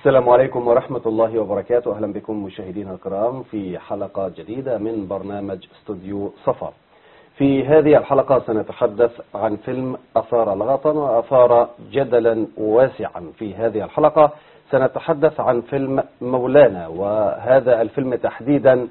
السلام عليكم ورحمة الله وبركاته. أهلا بكم مشاهدينا الكرام في حلقة جديدة من برنامج استوديو صفا. في هذه الحلقة سنتحدث عن فيلم أثار لغطا وأثار جدلا واسعا. في هذه الحلقة سنتحدث عن فيلم مولانا، وهذا الفيلم تحديدا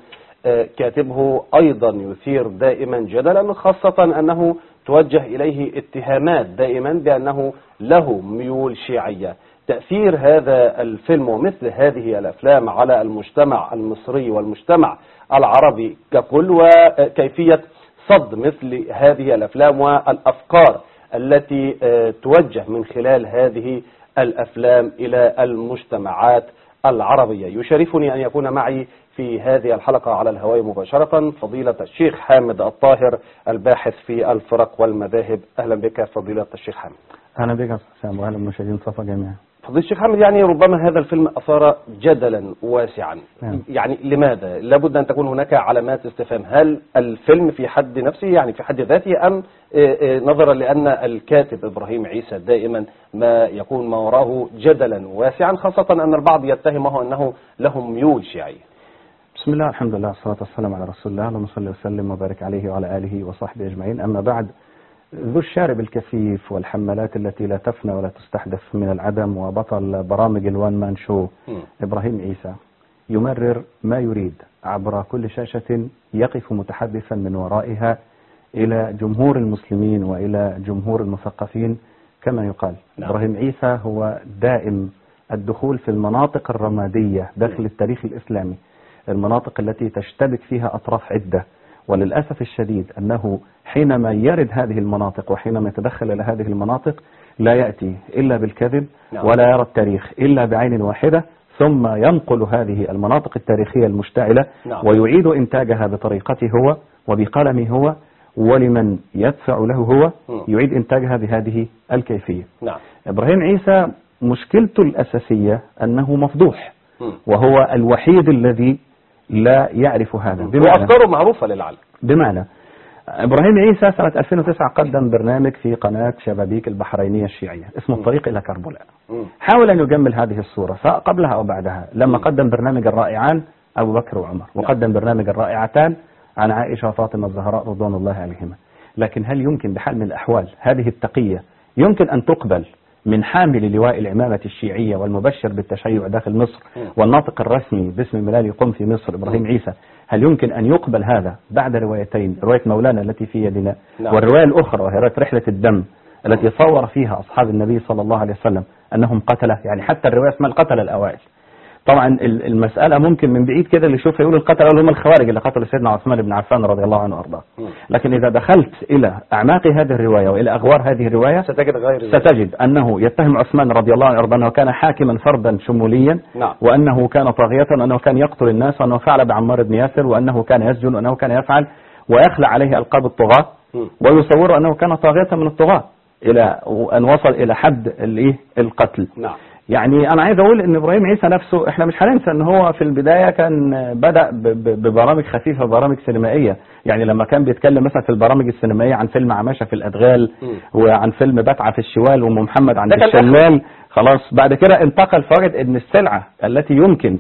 كاتبه أيضا يثير دائما جدلا، خاصة أنه توجه إليه اتهامات دائما بأنه له ميول شيعية. تأثير هذا الفيلم ومثل هذه الأفلام على المجتمع المصري والمجتمع العربي ككل، وكيفية صد مثل هذه الأفلام والأفكار التي توجه من خلال هذه الأفلام إلى المجتمعات العربية. يشرفني أن يكون معي في هذه الحلقة على الهواء مباشرة فضيلة الشيخ حامد الطاهر، الباحث في الفرق والمذاهب. أهلا بك فضيلة الشيخ حامد. أهلا بك سام، وأهلا بمشاهدين صفا جميعا. فضيلة الشيخ حامد، يعني ربما هذا الفيلم أثار جدلا واسعا، يعني لماذا؟ لابد أن تكون هناك علامات استفهام. هل الفيلم في حد نفسه، يعني في حد ذاته، أم نظرا لأن الكاتب إبراهيم عيسى دائما ما يكون ما وراءه جدلا واسعا، خاصة أن البعض يتهمه أنه له ميول شيعية؟ بسم الله، الحمد لله، والصلاة والسلام على رسول الله، اللهم صل وسلم وبارك عليه وعلى آله وصحبه أجمعين. أما بعد، ذو الشارب الكثيف والحملات التي لا تفنى ولا تستحدث من العدم، وبطل برامج الوان مان شو إبراهيم عيسى يمرر ما يريد عبر كل شاشة يقف متحدثا من ورائها إلى جمهور المسلمين وإلى جمهور المثقفين كما يقال. إبراهيم عيسى هو دائم الدخول في المناطق الرمادية داخل التاريخ الإسلامي، المناطق التي تشتبك فيها أطراف عدة، وللأسف الشديد أنه حينما يرد هذه المناطق وحينما يتدخل إلى هذه المناطق لا يأتي إلا بالكذب ولا يرى التاريخ إلا بعين واحدة، ثم ينقل هذه المناطق التاريخية المشتعلة ويعيد إنتاجها بطريقته هو وبقلمه هو ولمن يدفع له هو، يعيد إنتاجها بهذه الكيفية. إبراهيم عيسى مشكلته الأساسية أنه مفضوح، وهو الوحيد الذي لا يعرف هذا. وأفكاره معروفة للعالم. بمعنى إبراهيم عيسى سنة 2009 قدم برنامج في قناة شبابيك البحرينية الشيعية اسمه الطريق إلى كربلاء. حاول أن يجمل هذه الصورة سواء قبلها أو بعدها، لما قدم برنامج الرائعان أبو بكر وعمر، وقدم برنامج الرائعتان عن عائشة وفاطمة الزهراء رضوان الله عليهما. لكن هل يمكن بحال من الأحوال هذه التقية يمكن أن تقبل من حامل لواء العمامة الشيعية والمبشر بالتشيع داخل مصر والناطق الرسمي باسم الملال يقوم في مصر إبراهيم عيسى؟ هل يمكن أن يقبل هذا بعد روايتين، رواية مولانا التي في يدنا والرواية الأخرى وهي رواية رحلة الدم التي صور فيها أصحاب النبي صلى الله عليه وسلم أنهم قتله، يعني حتى الرواية اسمها القتلة الأوائل. طبعا المسألة ممكن من بعيد كده اللي يشوف يقول القتلة هم الخوارج اللي قتلوا سيدنا عثمان بن عفان رضي الله عنه وارضاه. لكن إذا دخلت إلى أعماق هذه الرواية وإلى أغوار هذه الرواية ستجد أنه يتهم عثمان رضي الله عنه وارضاه أنه كان حاكما فردا شموليا، وأنه كان طاغية، وأنه كان يقتل الناس، وأنه فعل بعمار بن ياسر، وأنه كان يسجن، وأنه كان يفعل ويخلع عليه ألقاب الطغاة، ويصور أنه كان طاغية من الطغاة إلى أن وصل إلى حد القتل. يعني أنا عايز أقول إن إبراهيم عيسى نفسه إحنا مش هننسى إن هو في البداية كان بدأ ببرامج خفيفة، برامج سينمائية. يعني لما كان بيتكلم مثلا في البرامج السينمائية عن فيلم عماشة في الأدغال وعن فيلم بتعة في الشوال وأم محمد عند الشلال، خلاص بعد كده انتقل فوجد إن السلعة التي يمكن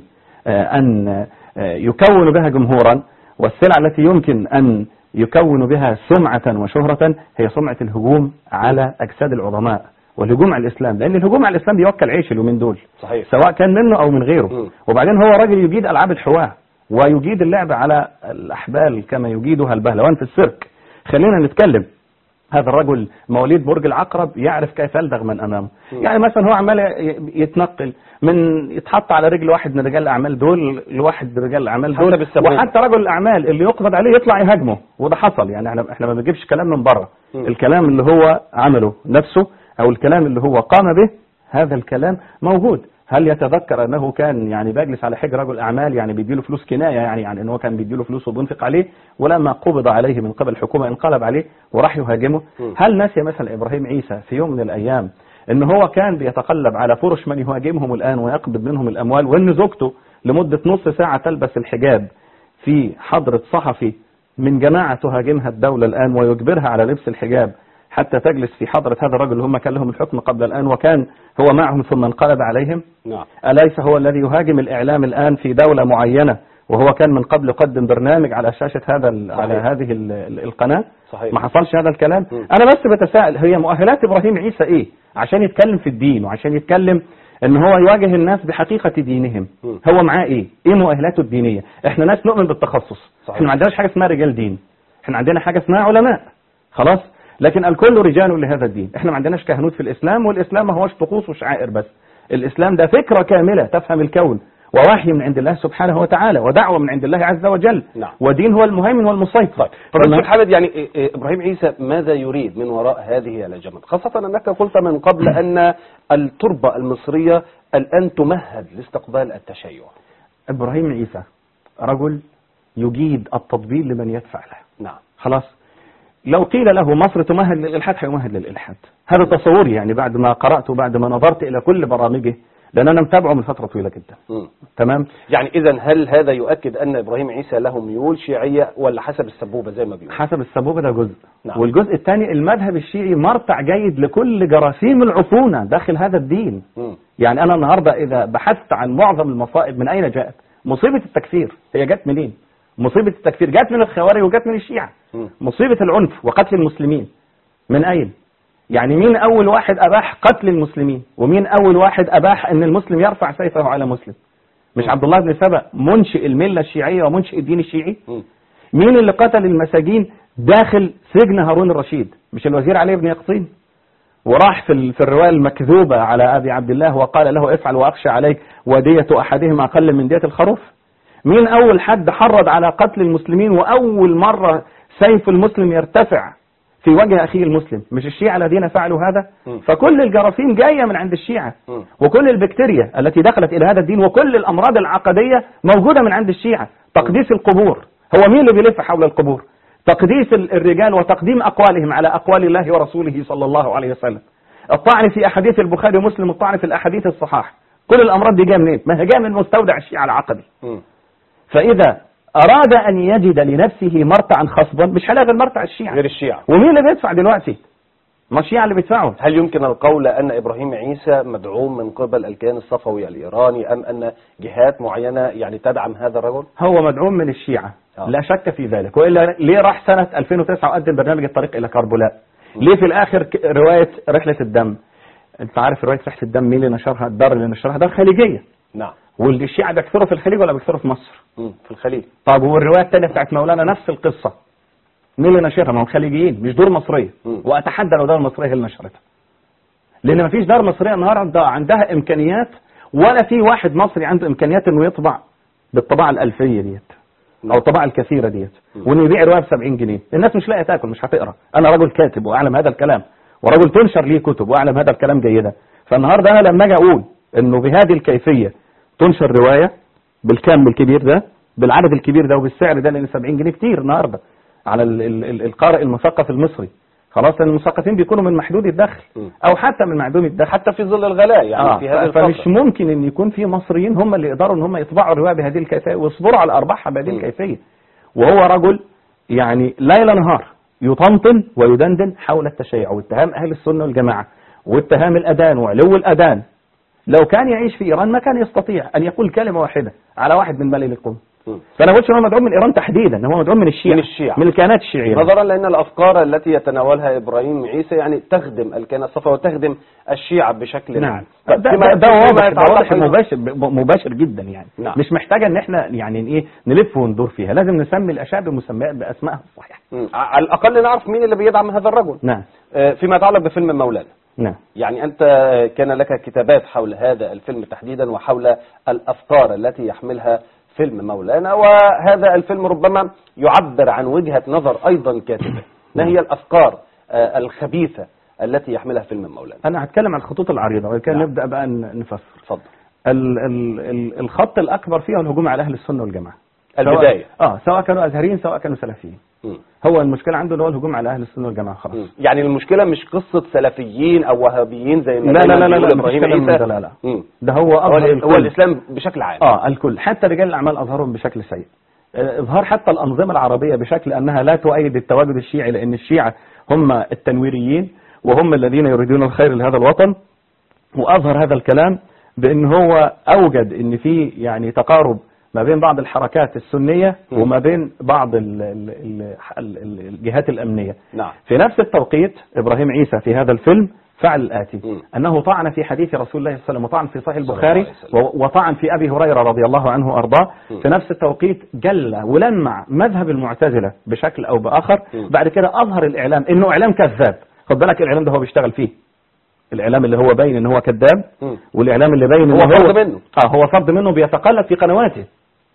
أن يكون بها جمهورا والسلعة التي يمكن أن يكون بها سمعة وشهرة هي سمعة الهجوم على أجساد العظماء والهجوم على الإسلام، لأن الهجوم على الإسلام بيوكل عيش اليومين دول صحيح، سواء كان منه أو من غيره. وبعدين هو راجل يجيد ألعاب الحواء ويجيد اللعب على الأحبال كما يجيدها البهلوان في السيرك. خلينا نتكلم، هذا الرجل مواليد برج العقرب يعرف كيف يلدغ من أمامه. يعني مثلا هو عمال يتنقل من يتحط على رجل واحد من رجال الأعمال دول لواحد من رجال الأعمال دول، وحتى رجل الأعمال اللي يقبض عليه يطلع يهاجمه، وده حصل. يعني احنا ما بنجيبش كلام من بره، الكلام اللي هو عمله نفسه أو الكلام اللي هو قام به هذا الكلام موجود. هل يتذكر أنه كان يعني بيجلس على حجر رجل أعمال، يعني بيديله فلوس كناية، يعني أنه كان بيديله فلوس وبينفق عليه، ولما قبض عليه من قبل الحكومة انقلب عليه وراح يهاجمه؟ هل نسي مثلا إبراهيم عيسى في يوم من الأيام أنه هو كان بيتقلب على فرش من يهاجمهم الآن ويقبض منهم الأموال، وأن زوجته لمدة نص ساعة تلبس الحجاب في حضرة صحفي من جماعة تهاجمها الدولة الآن ويجبرها على لبس الحجاب حتى تجلس في حضرة هذا الرجل اللي هم كان لهم الحكم قبل الآن وكان هو معهم ثم انقلب عليهم؟ نعم. أليس هو الذي يهاجم الإعلام الآن في دولة معينة وهو كان من قبل يقدم برنامج على شاشة على هذه القناة؟ صحيح. ما حصلش هذا الكلام. أنا بس بتساءل هي مؤهلات إبراهيم عيسى إيه عشان يتكلم في الدين وعشان يتكلم ان هو يواجه الناس بحقيقة دينهم؟ هو معاه ايه مؤهلاته الدينية؟ احنا ناس نؤمن بالتخصص. صحيح. احنا ما عندناش حاجة اسمها رجال دين، احنا عندنا حاجة اسمها علماء خلاص، لكن الكل رجال لهذا الدين. احنا ما عندناش كهنوت في الاسلام، والاسلام ما هوش طقوس وشعائر بس، الاسلام ده فكرة كاملة تفهم الكون ووحي من عند الله سبحانه وتعالى ودعوة من عند الله عز وجل. نعم. ودين هو المهيمن والمسيطر. فالدكتور حامد يعني إبراهيم عيسى ماذا يريد من وراء هذه الهجمات، خاصة أنك قلت من قبل أن التربة المصرية الآن تمهد لاستقبال التشيع؟ إبراهيم عيسى رجل يجيد التطبيل لمن يدفع له. نعم. خلاص، لو قيل له مصر تمهد للإلحاد هيمهد للإلحاد. هذا تصوري يعني بعد ما قرأت وبعد ما نظرت إلى كل برامجه، لأن أنا متابعه من فترة طويلة جدا. تمام. يعني إذا هل هذا يؤكد أن إبراهيم عيسى له ميول شيعية ولا حسب السبوبة زي ما بيقول؟ حسب السبوبة ده جزء. نعم. والجزء الثاني المذهب الشيعي مرتع جيد لكل جراثيم العفونة داخل هذا الدين. يعني أنا النهاردة إذا بحثت عن معظم المصائب من أين جاءت؟ مصيبة التكفير هي جت منين؟ مصيبة التكفير جت من الخوارج وجت من الشيعة. مصيبة العنف وقتل المسلمين من أين؟ يعني مين أول واحد أباح قتل المسلمين؟ ومين أول واحد أباح أن المسلم يرفع سيفه على مسلم؟ مش عبد الله بن سبأ منشئ الملة الشيعية ومنشئ الدين الشيعي؟ مين اللي قتل المساجين داخل سجن هارون الرشيد؟ مش الوزير علي بن يقطين؟ وراح في الرواية المكذوبة على أبي عبد الله وقال له افعل وأخشى عليك ودية أحدهم أقل من دية الخروف. مين أول حد حرض على قتل المسلمين وأول مرة سيف المسلم يرتفع في وجه أخيه المسلم؟ مش الشيعة الذين فعلوا هذا؟ فكل الجراثيم جاية من عند الشيعة، وكل البكتيريا التي دخلت إلى هذا الدين وكل الأمراض العقدية موجودة من عند الشيعة. تقديس القبور، هو مين اللي بيلف حول القبور؟ تقديس الرجال وتقديم أقوالهم على أقوال الله ورسوله صلى الله عليه وسلم، الطعن في أحاديث البخاري ومسلم، الطعن في الأحاديث الصحاح. كل الأمراض دي جاية منين؟ ما هي جاية من مستودع الشيعة العقدي. فإذا أراد أن يجد لنفسه مرتعا خصبا مش هلاقي غير مرتع الشيعة غير الشيعة. ومين اللي بيدفع دلوقتي؟ ما الشيعة اللي بيدفعوا. هل يمكن القول أن إبراهيم عيسى مدعوم من قبل الكيان الصفوي الإيراني أم أن جهات معينة يعني تدعم هذا الرجل؟ هو مدعوم من الشيعة لا شك في ذلك. وإلا ليه راح سنة 2009 وقدم برنامج الطريق إلى كربلاء؟ ليه في الآخر رواية رحلة الدم؟ أنت عارف رواية رحلة الدم مين اللي نشرها؟ الدار اللي نشرها دار خليجية. نعم. والشيعة بيكثروا في الخليج ولا بيكثروا في مصر؟ في الخليج. طب والرواية الثانية بتاعت مولانا نفس القصة، مين اللي نشرها؟ ما هم خليجيين مش دور مصرية. وأتحدى لو دار مصرية هي اللي نشرتها، لأن ما فيش دار مصرية النهاردة عندها إمكانيات ولا في واحد مصري عنده إمكانيات إنه يطبع بالطباعة الألفية ديت أو الطباعة الكثيرة ديت وإنه يبيع رواية ب70 جنيه. الناس مش لاقية تاكل، مش هتقرأ. أنا رجل كاتب وأعلم هذا الكلام، ورجل تنشر ليه كتب وأعلم هذا الكلام جيدا. فالنهاردة أنا لما أجي أقول إنه بهذه الكيفية تنشر رواية بالكم الكبير ده بالعدد الكبير ده وبالسعر ده، لأن 70 جنيه كتير النهاردة على القارئ المثقف المصري. خلاص، لأن المثقفين بيكونوا من محدود الدخل أو حتى من معدوم الدخل حتى في ظل الغلاء يعني في هذه الفترة. فمش ممكن إن يكون في مصريين هم اللي يقدروا إن هم يطبعوا الرواية بهذه الكيفية ويصبروا على أرباحها بهذه الكيفية. وهو رجل يعني ليل نهار يطنطن ويدندن حول التشيع واتهام أهل السنة والجماعة واتهام الأذان وعلو الأذان. لو كان يعيش في إيران ما كان يستطيع أن يقول كلمة واحدة على واحد من ملل القوم. فأنا قلت هو مدعوم من إيران تحديدا، هو مدعوم من الشيعة من الكيانات الشيعية، نظرا لأن الأفكار التي يتناولها إبراهيم عيسى يعني تخدم الكيان الصفوي وتخدم الشيعة بشكل نعم. ده واضح مباشر جدا يعني. نعم. مش محتاجة ان احنا يعني ايه نلف وندور فيها، لازم نسمي الاشياء بمسميات باسمائها الصحيحة. على الأقل نعرف مين اللي بيدعم هذا الرجل. نعم. فيما يتعلق بفيلم مولانا. نعم. يعني أنت كان لك كتابات حول هذا الفيلم تحديدا وحول الأفكار التي يحملها فيلم مولانا، وهذا الفيلم ربما يعبر عن وجهة نظر أيضا كاتبة. ما هي الأفكار الخبيثة التي يحملها فيلم مولانا؟ أنا هتكلم عن الخطوط العريضة وكان نبدأ بقى نفسر. اتفضل. الخط الأكبر فيها الهجوم على أهل السنة والجماعة. البداية. سواء كانوا أزهريين سواء كانوا سلفيين. هو المشكلة عنده اللي هو الهجوم على أهل السنة والجماعة خلاص. يعني المشكلة مش قصة سلفيين أو وهابيين زي ما لا إبراهيم عيسى. لا ده هو الإسلام بشكل عام. الكل، حتى رجال الأعمال أظهرهم بشكل سيء. إظهار حتى الأنظمة العربية بشكل أنها لا تؤيد التواجد الشيعي، لأن الشيعة هم التنويريين وهم الذين يريدون الخير لهذا الوطن. وأظهر هذا الكلام بأن هو أوجد أن في يعني تقارب ما بين بعض الحركات السنية وما بين بعض الجهات الأمنية. نعم. في نفس التوقيت إبراهيم عيسى في هذا الفيلم فعل الآتي، أنه طعن في حديث رسول الله صلى الله عليه وسلم وطعن في صحيح البخاري وطعن في أبي هريرة رضي الله عنه وأرضاه. في نفس التوقيت جل ولمع مذهب المعتزلة بشكل أو بآخر. بعد كده أظهر الإعلام إنه إعلام كذاب. خد بالك الإعلام ده هو بيشتغل فيه، الإعلام اللي هو باين إن هو كذاب، والإعلام اللي باين إن هو فرد منه. هو فرد منه بيتقلب في قنواته،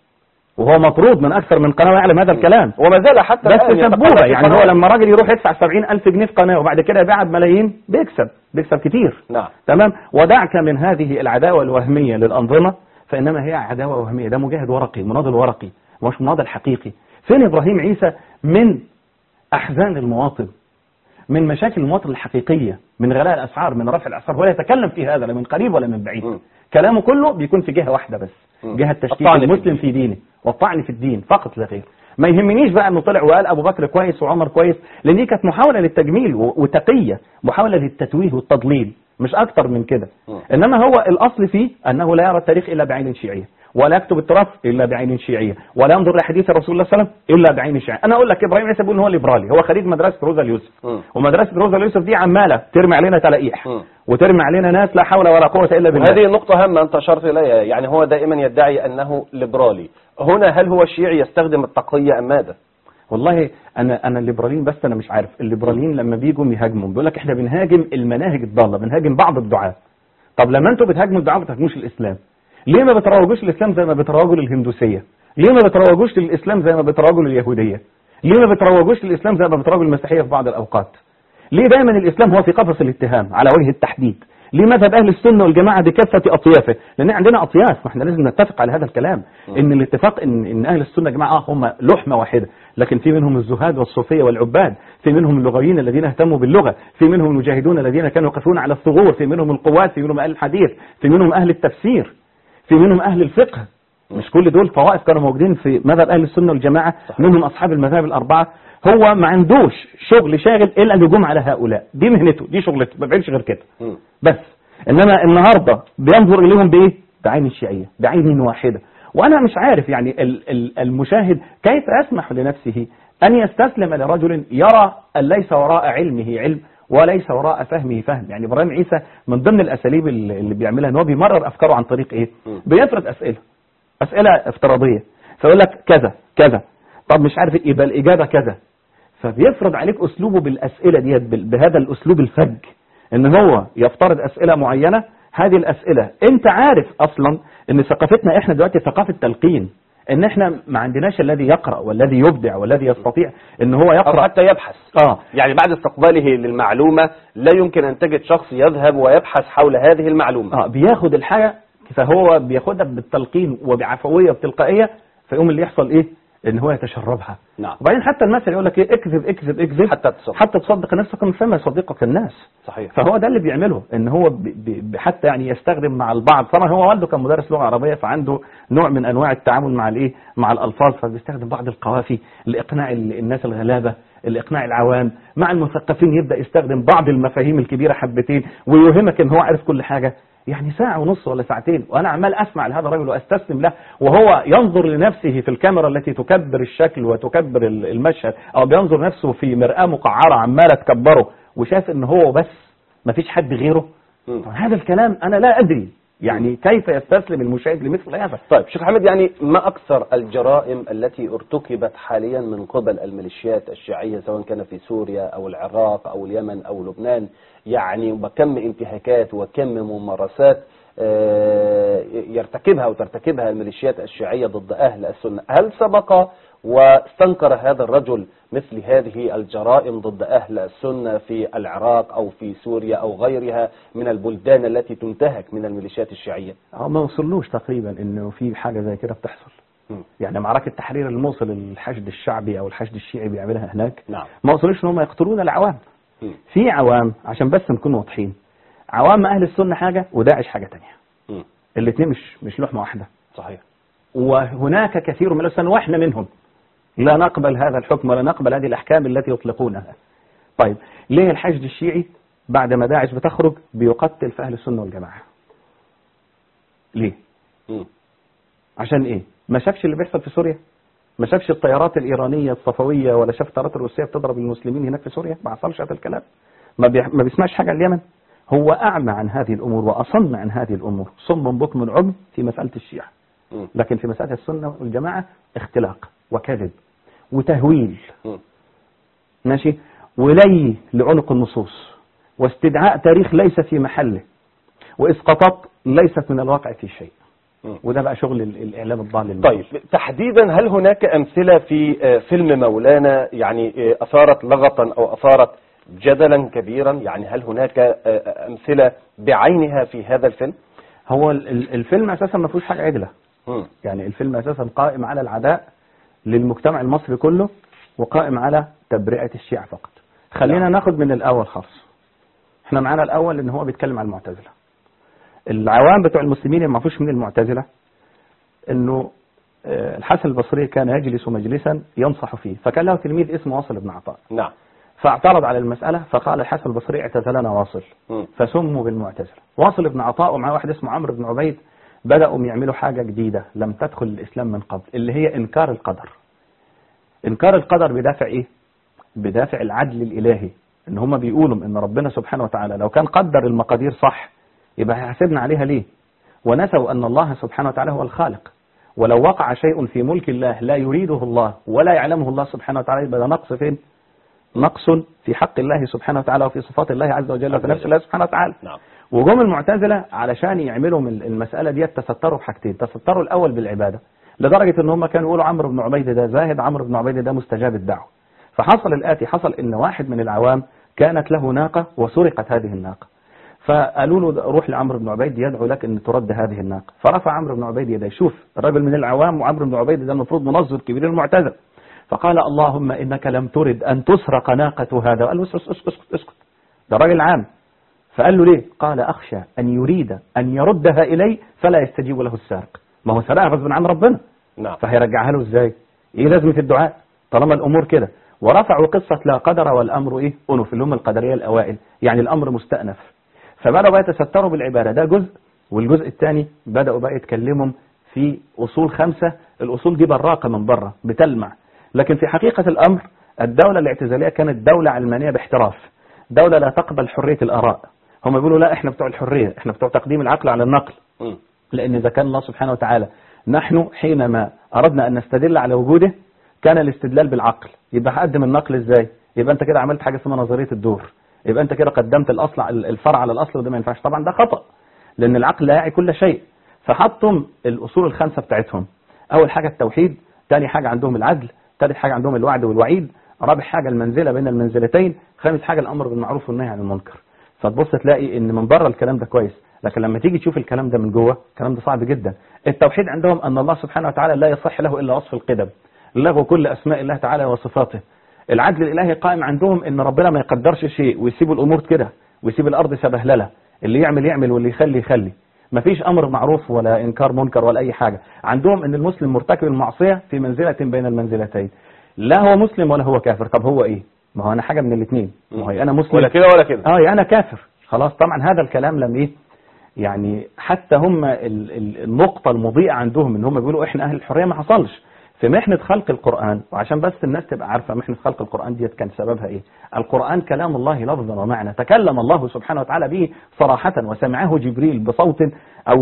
وهو مطرود من أكثر من قناة يعلم هذا الكلام، وما زال حتى بس سبوبة. يعني هو لما راجل يروح يدفع 70,000 جنيه في قناة وبعد كده يبيعها بملايين بيكسب كتير. نعم. تمام. ودعك من هذه العداوة الوهمية للأنظمة، فإنما هي عداوة وهمية. ده مجاهد ورقي، مناضل ورقي، مش مناضل حقيقي. فين إبراهيم عيسى من أحزان المواطن، من مشاكل المواطن الحقيقية، من غلاء الأسعار، من رفع الأسعار؟ ولا يتكلم في هذا لا من قريب ولا من بعيد. كلامه كله بيكون في جهة واحدة بس، جهة تشكيك المسلم في دينه والطعن في الدين فقط لا غير. ما يهمنيش بقى انه طلع وقال ابو بكر كويس وعمر كويس، لان دي كانت محاولة للتجميل وتقية، محاولة للتتويه والتضليل، مش اكتر من كده. انما هو الاصل فيه انه لا يرى التاريخ الا بعين شيعية، ولا يكتب التراث الا بعين شيعية، ولا ينظر لحديث الرسول صلى الله عليه وسلم الا بعين شيعية. انا اقول لك ابراهيم عيسى بيقول ان هو ليبرالي، هو خريج مدرسة روزا اليوسف، ومدرسة روزا اليوسف دي عمالة ترمي علينا تلقيح وترمي علينا ناس لا حول ولا قوة الا بالله. هذه نقطة هامة انت اشرت اليها، يعني هو دائما يدعي انه ليبرالي. هنا هل هو شيعي يستخدم التقية ام ماذا؟ والله انا الليبراليين، بس انا مش عارف الليبراليين لما بيجوا يهاجموا بيقول لك احنا بنهاجم المناهج الضالة، بنهاجم بعض الدعاة. طب لما انتوا بتهاجموا الدعاة ما بتهاجموش الاسلام، ليه ما بتروجوش الاسلام زي ما بتروجوا للهندوسية؟ ليه ما بتروجوش للاسلام زي ما بتروجوا لليهودية؟ ليه ما بتروجوش للاسلام زي ما بتروجوا للمسيحية في بعض الاوقات؟ ليه دايما الاسلام هو في قفص الاتهام على وجه التحديد؟ ليه مذهب اهل السنه والجماعه بكافه اطيافه؟ لان عندنا اطياف واحنا لازم نتفق على هذا الكلام، ان الاتفاق ان اهل السنه يا جماعه هم لحمه واحده، لكن في منهم الزهاد والصوفيه والعباد، في منهم اللغويين الذين اهتموا باللغه، في منهم المجاهدون الذين كانوا يقفون على الثغور، في منهم القوات، في منهم اهل الحديث، في منهم اهل التفسير، في منهم اهل الفقه. مش كل دول طوائف كانوا موجودين في مذهب اهل السنه والجماعه، منهم اصحاب المذاهب الاربعه. هو ما عندوش شغل شاغل الا الهجوم على هؤلاء، دي مهنته، دي شغلته، ما بيعملش غير كده بس. انما النهارده بينظر اليهم بايه؟ بعين الشيعيه، بعين واحده. وانا مش عارف يعني المشاهد كيف يسمح لنفسه ان يستسلم لرجل يرى ان ليس وراء علمه علم وليس وراء فهمه فهم. يعني ابراهيم عيسى من ضمن الاساليب اللي بيعملها ان هو بيمرر افكاره عن طريق ايه؟ بيفرض اسئله افتراضيه، فيقول لك كذا كذا، طب مش عارف يبقى الاجابه كذا، فبيفرض عليك اسلوبه بالاسئله ديت بهذا الاسلوب الفج، ان هو يفترض اسئله معينه. هذه الاسئله انت عارف اصلا ان ثقافتنا احنا دلوقتي ثقافه تلقين، ان احنا ما عندناش الذي يقرا والذي يبدع والذي يستطيع ان هو يقرا أو حتى يبحث. يعني بعد استقباله للمعلومه لا يمكن ان تجد شخص يذهب ويبحث حول هذه المعلومه. بياخد الحاجه فهو بياخدها بالتلقين وبعفويه وبتلقائيه، فيقوم اللي يحصل ايه؟ ان هو يتشربها. نعم. وبعدين حتى المثل يقول لك ايه؟ اكذب اكذب اكذب حتى تصدق نفسك من فما يصدقك الناس. صحيح. فهو ده اللي بيعمله، ان هو حتى يعني يستخدم مع البعض. طبعا هو والده كان مدرس لغه عربيه، فعنده نوع من انواع التعامل مع الايه؟ مع الالفاظ، فبيستخدم بعض القوافي لاقناع الناس الغلابه، لاقناع العوام. مع المثقفين يبدا يستخدم بعض المفاهيم الكبيره حبتين ويوهمك ان هو عارف كل حاجه. يعني ساعة ونص ولا ساعتين وانا عمال اسمع لهذا الرجل واستسلم له، وهو ينظر لنفسه في الكاميرا التي تكبر الشكل وتكبر المشهد، او بينظر نفسه في مرآة مقعرة عمالة تكبره، وشاف ان هو بس ما فيش حد غيره. هذا الكلام انا لا ادري يعني كيف يستسلم المشاهد لمثل هذا. طيب شيخ حمد، يعني ما اكثر الجرائم التي ارتكبت حاليا من قبل الميليشيات الشيعية سواء كان في سوريا او العراق او اليمن او لبنان؟ يعني وكم انتهاكات وكم ممارسات يرتكبها وترتكبها الميليشيات الشيعية ضد أهل السنة. هل سبق واستنكر هذا الرجل مثل هذه الجرائم ضد أهل السنة في العراق أو في سوريا أو غيرها من البلدان التي تنتهك من الميليشيات الشيعية؟ ما وصلوش تقريبا إنه في حاجة زي كده بتحصل. يعني معركة تحرير الموصل الحشد الشعبي أو الحشد الشيعي بيعملها هناك. نعم. ما وصلوش إن هم يقتلون العوام. في عوام، عشان بس نكون واضحين، عوام أهل السنة حاجة وداعش حاجة تانية. الاثنين مش لحمة واحدة. صحيح. وهناك كثير من السنة واحنا منهم لا نقبل هذا الحكم ولا نقبل هذه الأحكام التي يطلقونها. طيب ليه الحشد الشيعي بعد ما داعش بتخرج بيقتل في أهل السنة والجماعة؟ ليه؟ عشان ايه؟ ما شافش اللي بيحصل في سوريا؟ ما شافش الطيارات الإيرانية الصفوية ولا شاف الطيارات الروسية بتضرب المسلمين هناك في سوريا؟ ما حصلش هذا الكلام. ما بيسمعش حاجة عن اليمن. هو أعمى عن هذه الأمور وأصم عن هذه الأمور، صم بكم عمي في مسألة الشيعة. لكن في مسألة السنة والجماعة اختلاق وكذب وتهويل، ماشي، ولي لعنق النصوص واستدعاء تاريخ ليس في محله وإسقاطات ليست من الواقع في شيء. وده بقى شغل الإعلام الضال. طيب تحديدا هل هناك أمثلة في فيلم مولانا يعني أثارت لغطا أو أثارت جدلا كبيرا؟ يعني هل هناك أمثلة بعينها في هذا الفيلم؟ هو الفيلم أساسا ما فيهوش حاجة عدلة. يعني الفيلم أساسا قائم على العداء للمجتمع المصري كله وقائم على تبرئة الشيعة فقط. خلينا ناخد من الأول خالص. احنا معانا الأول إن هو بيتكلم عن المعتزلة. العوام بتوع المسلمين ما فيش من المعتزلة إنه الحسن البصري كان يجلس مجلسا ينصح فيه، فكان له تلميذ اسمه واصل بن عطاء. نعم. فاعترض على المسألة فقال الحسن البصري اعتزلنا واصل فسموا بالمعتزلة. واصل بن عطاء ومعه واحد اسمه عمرو بن عبيد بدأوا يعملوا حاجة جديدة لم تدخل الإسلام من قبل، اللي هي إنكار القدر. إنكار القدر بدافع إيه؟ بدافع العدل الإلهي. إن هم بيقولوا إن ربنا سبحانه وتعالى لو كان قدر المقادير صح يبقى هيحاسبنا عليها ليه؟ ونسوا أن الله سبحانه وتعالى هو الخالق، ولو وقع شيء في ملك الله لا يريده الله ولا يعلمه الله سبحانه وتعالى يبقى ده نقص فين؟ نقص في حق الله سبحانه وتعالى وفي صفات الله عز وجل وفي نفس الله سبحانه وتعالى. نعم. وجم المعتزلة علشان يعملوا من المسألة دي تستروا بحاجتين. تستروا الأول بالعبادة، لدرجة ان هم كانوا يقولوا عمرو بن عبيد ده زاهد، عمرو بن عبيد ده مستجاب الدعوة. فحصل الآتي، حصل ان واحد من العوام كانت له ناقة وسرقت هذه الناقة، فقالوا له روح لعمرو بن عبيد يدعو لك ان ترد هذه الناقة. فرفع عمرو بن عبيد يديه، شوف الرجل من العوام وعمرو بن عبيد ده المفروض منظر كبير المعتزلة، فقال اللهم انك لم ترد ان تسرق ناقة هذا. قال له اسكت ده راجل عام. فقال له ليه؟ قال أخشى أن يريد أن يردها إلي فلا يستجيب له السارق. ما هو سرقها غصب عن ربنا. نعم. فهيرجعها له إزاي؟ إيه لازمة الدعاء طالما الأمور كده؟ ورفعوا قصة لا قدر والأمر إيه؟ أنف، اللي هم القدرية الأوائل، يعني الأمر مستأنف. فبدأوا بقى يتستروا بالعبادة، ده جزء. والجزء الثاني بدأوا بقى يتكلموا في أصول 5. الأصول دي براقة من بره بتلمع، لكن في حقيقة الأمر الدولة الاعتزالية كانت دولة علمانية باحتراف، دولة لا تقبل حرية الآراء. هم بيقولوا لا احنا بتوع الحرية، احنا بتوع تقديم العقل على النقل. لأن إذا كان الله سبحانه وتعالى نحن حينما أردنا أن نستدل على وجوده كان الاستدلال بالعقل، يبقى هقدم النقل إزاي؟ يبقى أنت كده عملت حاجة اسمها نظرية الدور، يبقى أنت كده قدمت الفرع على الأصل، وده ما ينفعش. طبعا ده خطأ لأن العقل لا يعي كل شيء. فحطهم الأصول ال5 بتاعتهم. أول حاجة التوحيد، ثاني حاجة عندهم العدل، ثالث حاجة عندهم الوعد والوعيد، رابع حاجة المنزلة بين المنزلتين، خامس حاجة الأمر بالمعروف والنهي عن المنكر. فتبص تلاقي ان من بره الكلام ده كويس، لكن لما تيجي تشوف الكلام ده من جوه الكلام ده صعب جدا. التوحيد عندهم ان الله سبحانه وتعالى لا يصح له الا وصف القدم، له كل اسماء الله تعالى وصفاته. العدل الالهي قائم عندهم ان ربنا ما يقدرش شيء ويسيب الامور كده ويسيب الارض سبهلله، اللي يعمل واللي يخلي. مفيش امر معروف ولا انكار منكر ولا اي حاجه. عندهم ان المسلم مرتكب المعصيه في منزله بين المنزلتين، لا هو مسلم ولا هو كافر. طب هو ايه؟ ما هو انا حاجه من الاثنين، ما هو انا مسلم ولا كده ولا كده، يا انا كافر خلاص. طبعا هذا الكلام لم ايه يعني، حتى هم النقطه المضيئه عندهم ان هم بيقولوا احنا اهل الحريه ما حصلش في محنه خلق القران. وعشان بس الناس تبقى عارفه محنه خلق القران ديت كان سببها ايه. القران كلام الله لفظا ومعنى، تكلم الله سبحانه وتعالى به صراحه وسمعه جبريل بصوت او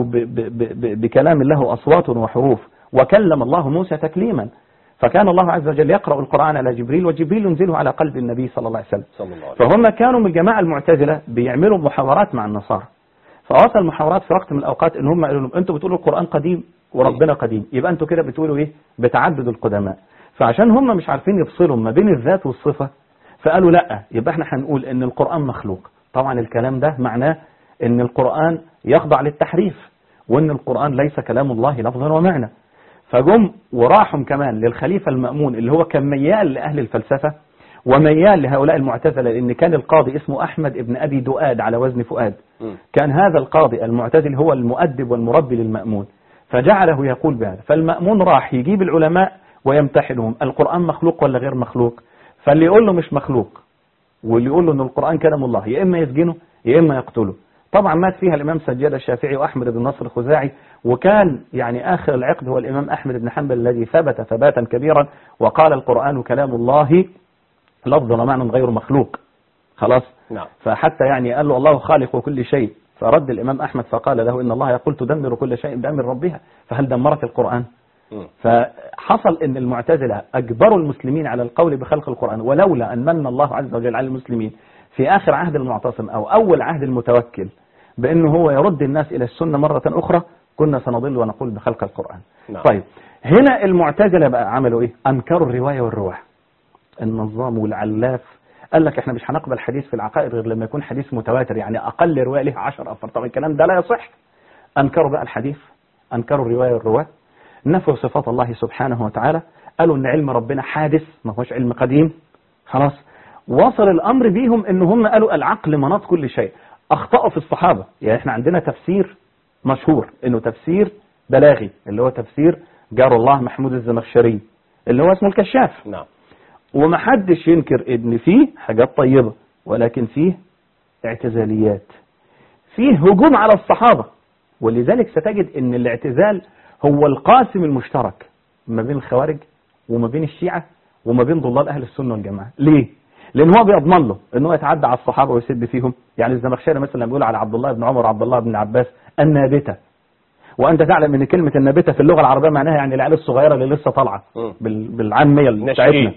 بكلام له اصوات وحروف، وكلم الله موسى تكليما. فكان الله عز وجل يقرأ القرآن على جبريل، وجبريل ينزله على قلب النبي صلى الله عليه وسلم. فهم كانوا من الجماعة المعتزلة بيعملوا محاورات مع النصارى. فوصل المحاورات في وقت من الأوقات إن هم قالوا لهم أنتوا بتقولوا القرآن قديم وربنا قديم، يبقى أنتوا كده بتقولوا إيه؟ بتعدد القدماء. فعشان هم مش عارفين يفصلوا ما بين الذات والصفة فقالوا لا، يبقى احنا هنقول إن القرآن مخلوق. طبعا الكلام ده معناه إن القرآن يخضع للتحريف، وإن القرآن ليس كلام الله لفظا ومعنى. فجم وراحهم كمان للخليفة المأمون اللي هو كان ميال لأهل الفلسفة وميال لهؤلاء المعتزلة، لأن كان القاضي اسمه أحمد ابن أبي دؤاد على وزن فؤاد. كان هذا القاضي المعتزل هو المؤدب والمربي للمأمون، فجعله يقول بهذا. فالمأمون راح يجيب العلماء ويمتحنهم القرآن مخلوق ولا غير مخلوق. فاللي يقول له مش مخلوق واللي يقول له ان القرآن كلام الله يا اما يسجنه يا اما يقتله. طبعا مات فيها الامام سجاد الشافعي واحمد بن نصر الخزاعي، وكان يعني اخر العقد هو الامام احمد بن حنبل الذي ثبت ثباتا كبيرا وقال القرآن كلام الله لفظا ومعنى غير مخلوق. خلاص. نعم. فحتى يعني قال له الله خالق كل شيء، فرد الامام احمد فقال له ان الله يقول تدمر كل شيء بامر ربها، فهل دمرت القرآن؟ فحصل ان المعتزلة اجبروا المسلمين على القول بخلق القرآن، ولولا ان من الله عز وجل على المسلمين في اخر عهد المعتصم او اول عهد المتوكل بانه هو يرد الناس الى السنة مرة اخرى كنا سنضل ونقول بخلق القرآن. نعم. طيب هنا المعتزلة بقى عملوا ايه؟ انكروا الرواية والرواة. النظام والعلاف قال لك احنا مش هنقبل حديث في العقائد غير لما يكون حديث متواتر، يعني اقل رواية له 10 أفر. طبعا الكلام ده لا يصح. انكروا بقى الحديث، انكروا الرواية والرواة، نفوا صفات الله سبحانه وتعالى، قالوا ان علم ربنا حادث ما هوش علم قديم. خلاص. وصل الامر بيهم ان هم قالوا العقل مناط كل شيء. اخطأوا في الصحابة. يعني احنا عندنا تفسير مشهور انه تفسير بلاغي اللي هو تفسير جار الله محمود الزمخشري اللي هو اسمه الكشاف. نعم. ومحدش ينكر ان فيه حاجات طيبة ولكن فيه اعتزاليات، فيه هجوم على الصحابة. ولذلك ستجد ان الاعتزال هو القاسم المشترك ما بين الخوارج وما بين الشيعة وما بين ضلال اهل السنة والجماعة. ليه؟ لان هو بيضمن له ان هو يتعدى على الصحابة ويسد فيهم. يعني الزمخشري مثلا بيقول على عبد الله بن عمر وعبد الله بن عباس النابتة، وانت تعلم ان كلمة النابتة في اللغة العربية معناها يعني العيال الصغيرة اللي لسه طالعة بالعامية بتاعتنا.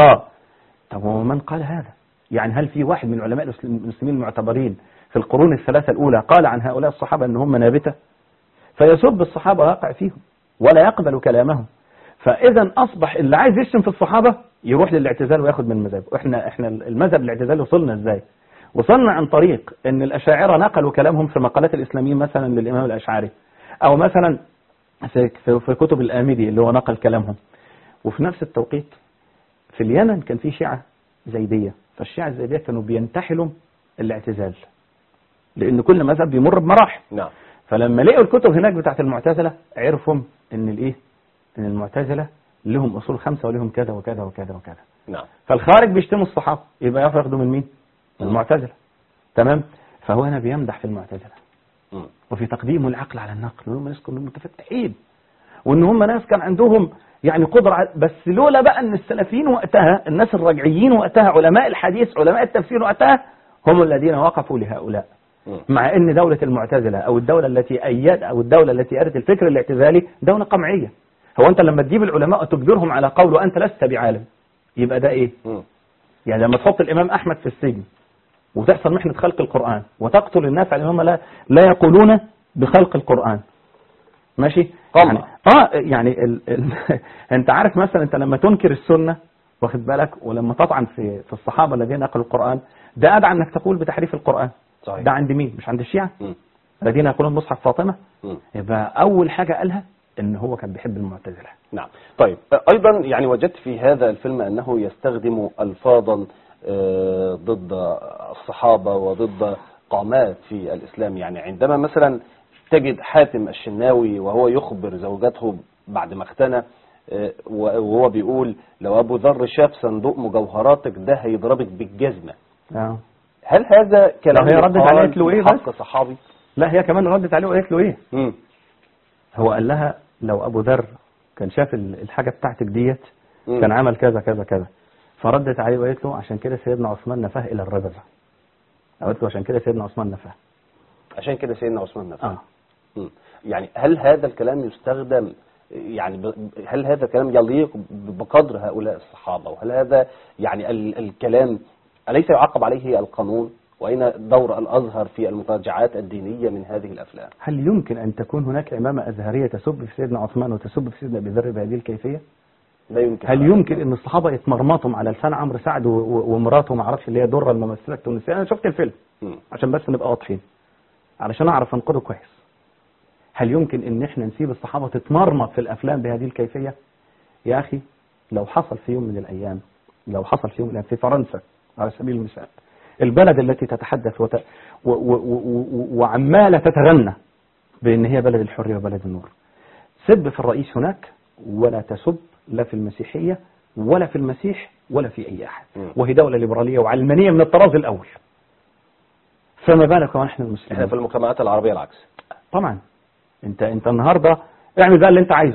طب ومن قال هذا؟ يعني هل في واحد من علماء المسلمين المعتبرين في القرون الثلاثة الأولى قال عن هؤلاء الصحابة ان هم نابتة؟ فيسب الصحابة واقع فيهم ولا يقبل كلامهم. فإذا أصبح اللي عايز يشتم في الصحابة يروح للاعتزال وياخد من المذهب. احنا المذهب الاعتزال وصلنا ازاي؟ وصلنا عن طريق ان الأشاعرة نقلوا كلامهم في مقالات الإسلاميين مثلا للإمام الأشعري، او مثلا في كتب الآمدي اللي هو نقل كلامهم. وفي نفس التوقيت في اليمن كان في شيعة زيدية، فالشيعة الزيدية كانوا بينتحلوا الاعتزال لأن كل مذهب بيمر بمراحل. نعم. فلما لقوا الكتب هناك بتاعت المعتزلة عرفوا ان ان المعتزلة لهم أصول 5 ولهم كذا وكذا وكذا وكذا. نعم. فالخارج بيشتموا الصحابة يبقى ياخدوا من مين؟ من المعتزلة. تمام. فهو هنا بيمدح في المعتزلة وفي تقديم العقل على النقل، وهم ناس كانوا متفتحين وان هم ناس كان عندهم يعني قدرة. بس لولا بقى ان السلفيين وقتها الناس الرجعيين وقتها علماء الحديث علماء التفسير وقتها هم الذين وقفوا لهؤلاء. مع ان دولة المعتزلة او الدولة التي أرت الفكر الاعتزالي دولة قمعية. هو انت لما تجيب العلماء وتجبرهم على قول وانت لست بعالم يبقى ده ايه؟ يعني لما تحط الامام احمد في السجن وتحصل محنة خلق القرآن وتقتل الناس على انهم لا يقولون بخلق القرآن. ماشي؟ يعني انت عارف مثلا انت لما تنكر السنة واخد بالك ولما تطعن في الصحابة الذين نقلوا القرآن ده ادعى انك تقول بتحريف القرآن. صحيح. ده عند مين؟ مش عند الشيعة الذين يقولون مصحف فاطمة. يبقى اول حاجة قالها ان هو كان بيحب المعتزلة. نعم. طيب ايضا يعني وجدت في هذا الفيلم انه يستخدم الفاظا ضد الصحابة وضد قامات في الاسلام. يعني عندما مثلا تجد حاتم الشناوي وهو يخبر زوجته بعد ما اختنى وهو بيقول لو ابو ذر شاف صندوق مجوهراتك ده هيضربك بالجزمة. هل هذا كلام هي ردت عليه قالت له ايه حق صحابي؟ لا هي كمان ردت عليه وقالت له ايه؟ هو قال لها لو ابو ذر كان شاف الحاجة بتاعتك ديت كان عمل كذا كذا كذا. فردت عليه وقالت له عشان كده سيدنا عثمان نفاه الى الربذة. قالت له عشان كده سيدنا عثمان نفاه. عشان كده سيدنا عثمان نفاه. يعني هل هذا الكلام يستخدم يعني هل هذا الكلام يليق بقدر هؤلاء الصحابة؟ وهل هذا يعني الكلام أليس يعاقب عليه القانون؟ وأين دور الأزهر في المراجعات الدينية من هذه الأفلام؟ هل يمكن أن تكون هناك إمامة أزهرية تسب في سيدنا عثمان وتسب في سيدنا أبي ذر بهذه الكيفية؟ لا يمكن. هل يمكن أن الصحابة يتمرمطوا على لسان عمرو سعد ومراته ما اعرفش اللي هي درة الممثلة التونسية؟ أنا شفت الفيلم عشان بس نبقى واضحين علشان أعرف أنقده كويس. هل يمكن أن احنا نسيب الصحابة تتمرمط في الأفلام بهذه الكيفية؟ يا أخي لو حصل في يوم من الأيام في فرنسا على سبيل المثال البلد التي تتحدث وعمالة تتغنى بأن هي بلد الحرية وبلد النور، سب في الرئيس هناك ولا تسب لا في المسيحية ولا في المسيح ولا في أي أحد، وهي دولة ليبرالية وعلمانية من الطراز الأول. فما بالك ونحن المسلمين؟ احنا في المجتمعات العربية العكس. طبعا انت النهاردة اعمل بقى اللي انت عايزه،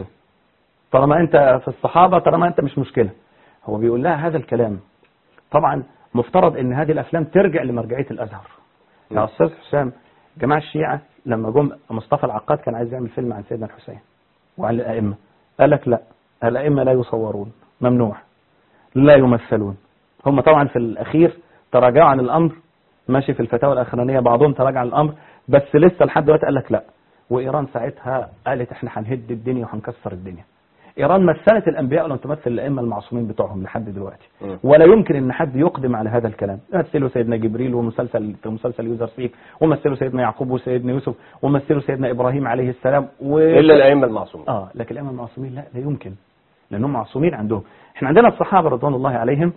طالما انت في الصحابة، طالما انت مش مشكلة. هو بيقول لها هذا الكلام. طبعا مفترض ان هذه الافلام ترجع لمرجعية الازهر. يا استاذ حسام، جماعة الشيعة لما جم مصطفى العقاد كان عايز يعمل فيلم عن سيدنا الحسين وعن الائمة، قال لك لا، الائمة لا يصورون، ممنوع، لا يمثلون. هم طبعا في الاخير تراجعوا عن الامر، ماشي في الفتاوى الاخرانية بعضهم تراجع عن الامر، بس لسه لحد دلوقتي قال لك لا. وايران ساعتها قالت احنا هنهد الدنيا وهنكسر الدنيا. ايران مثلت الانبياء ولم تمثل الائمه المعصومين بتوعهم لحد دلوقتي، ولا يمكن ان حد يقدم على هذا الكلام. مثلوا سيدنا جبريل ومسلسل في مسلسل يوزر سيك، ومثلوا سيدنا يعقوب وسيدنا يوسف، ومثلوا سيدنا ابراهيم عليه السلام الا الائمه المعصومين. لكن الائمه المعصومين لا يمكن، لانهم معصومين عندهم. احنا عندنا الصحابه رضوان الله عليهم،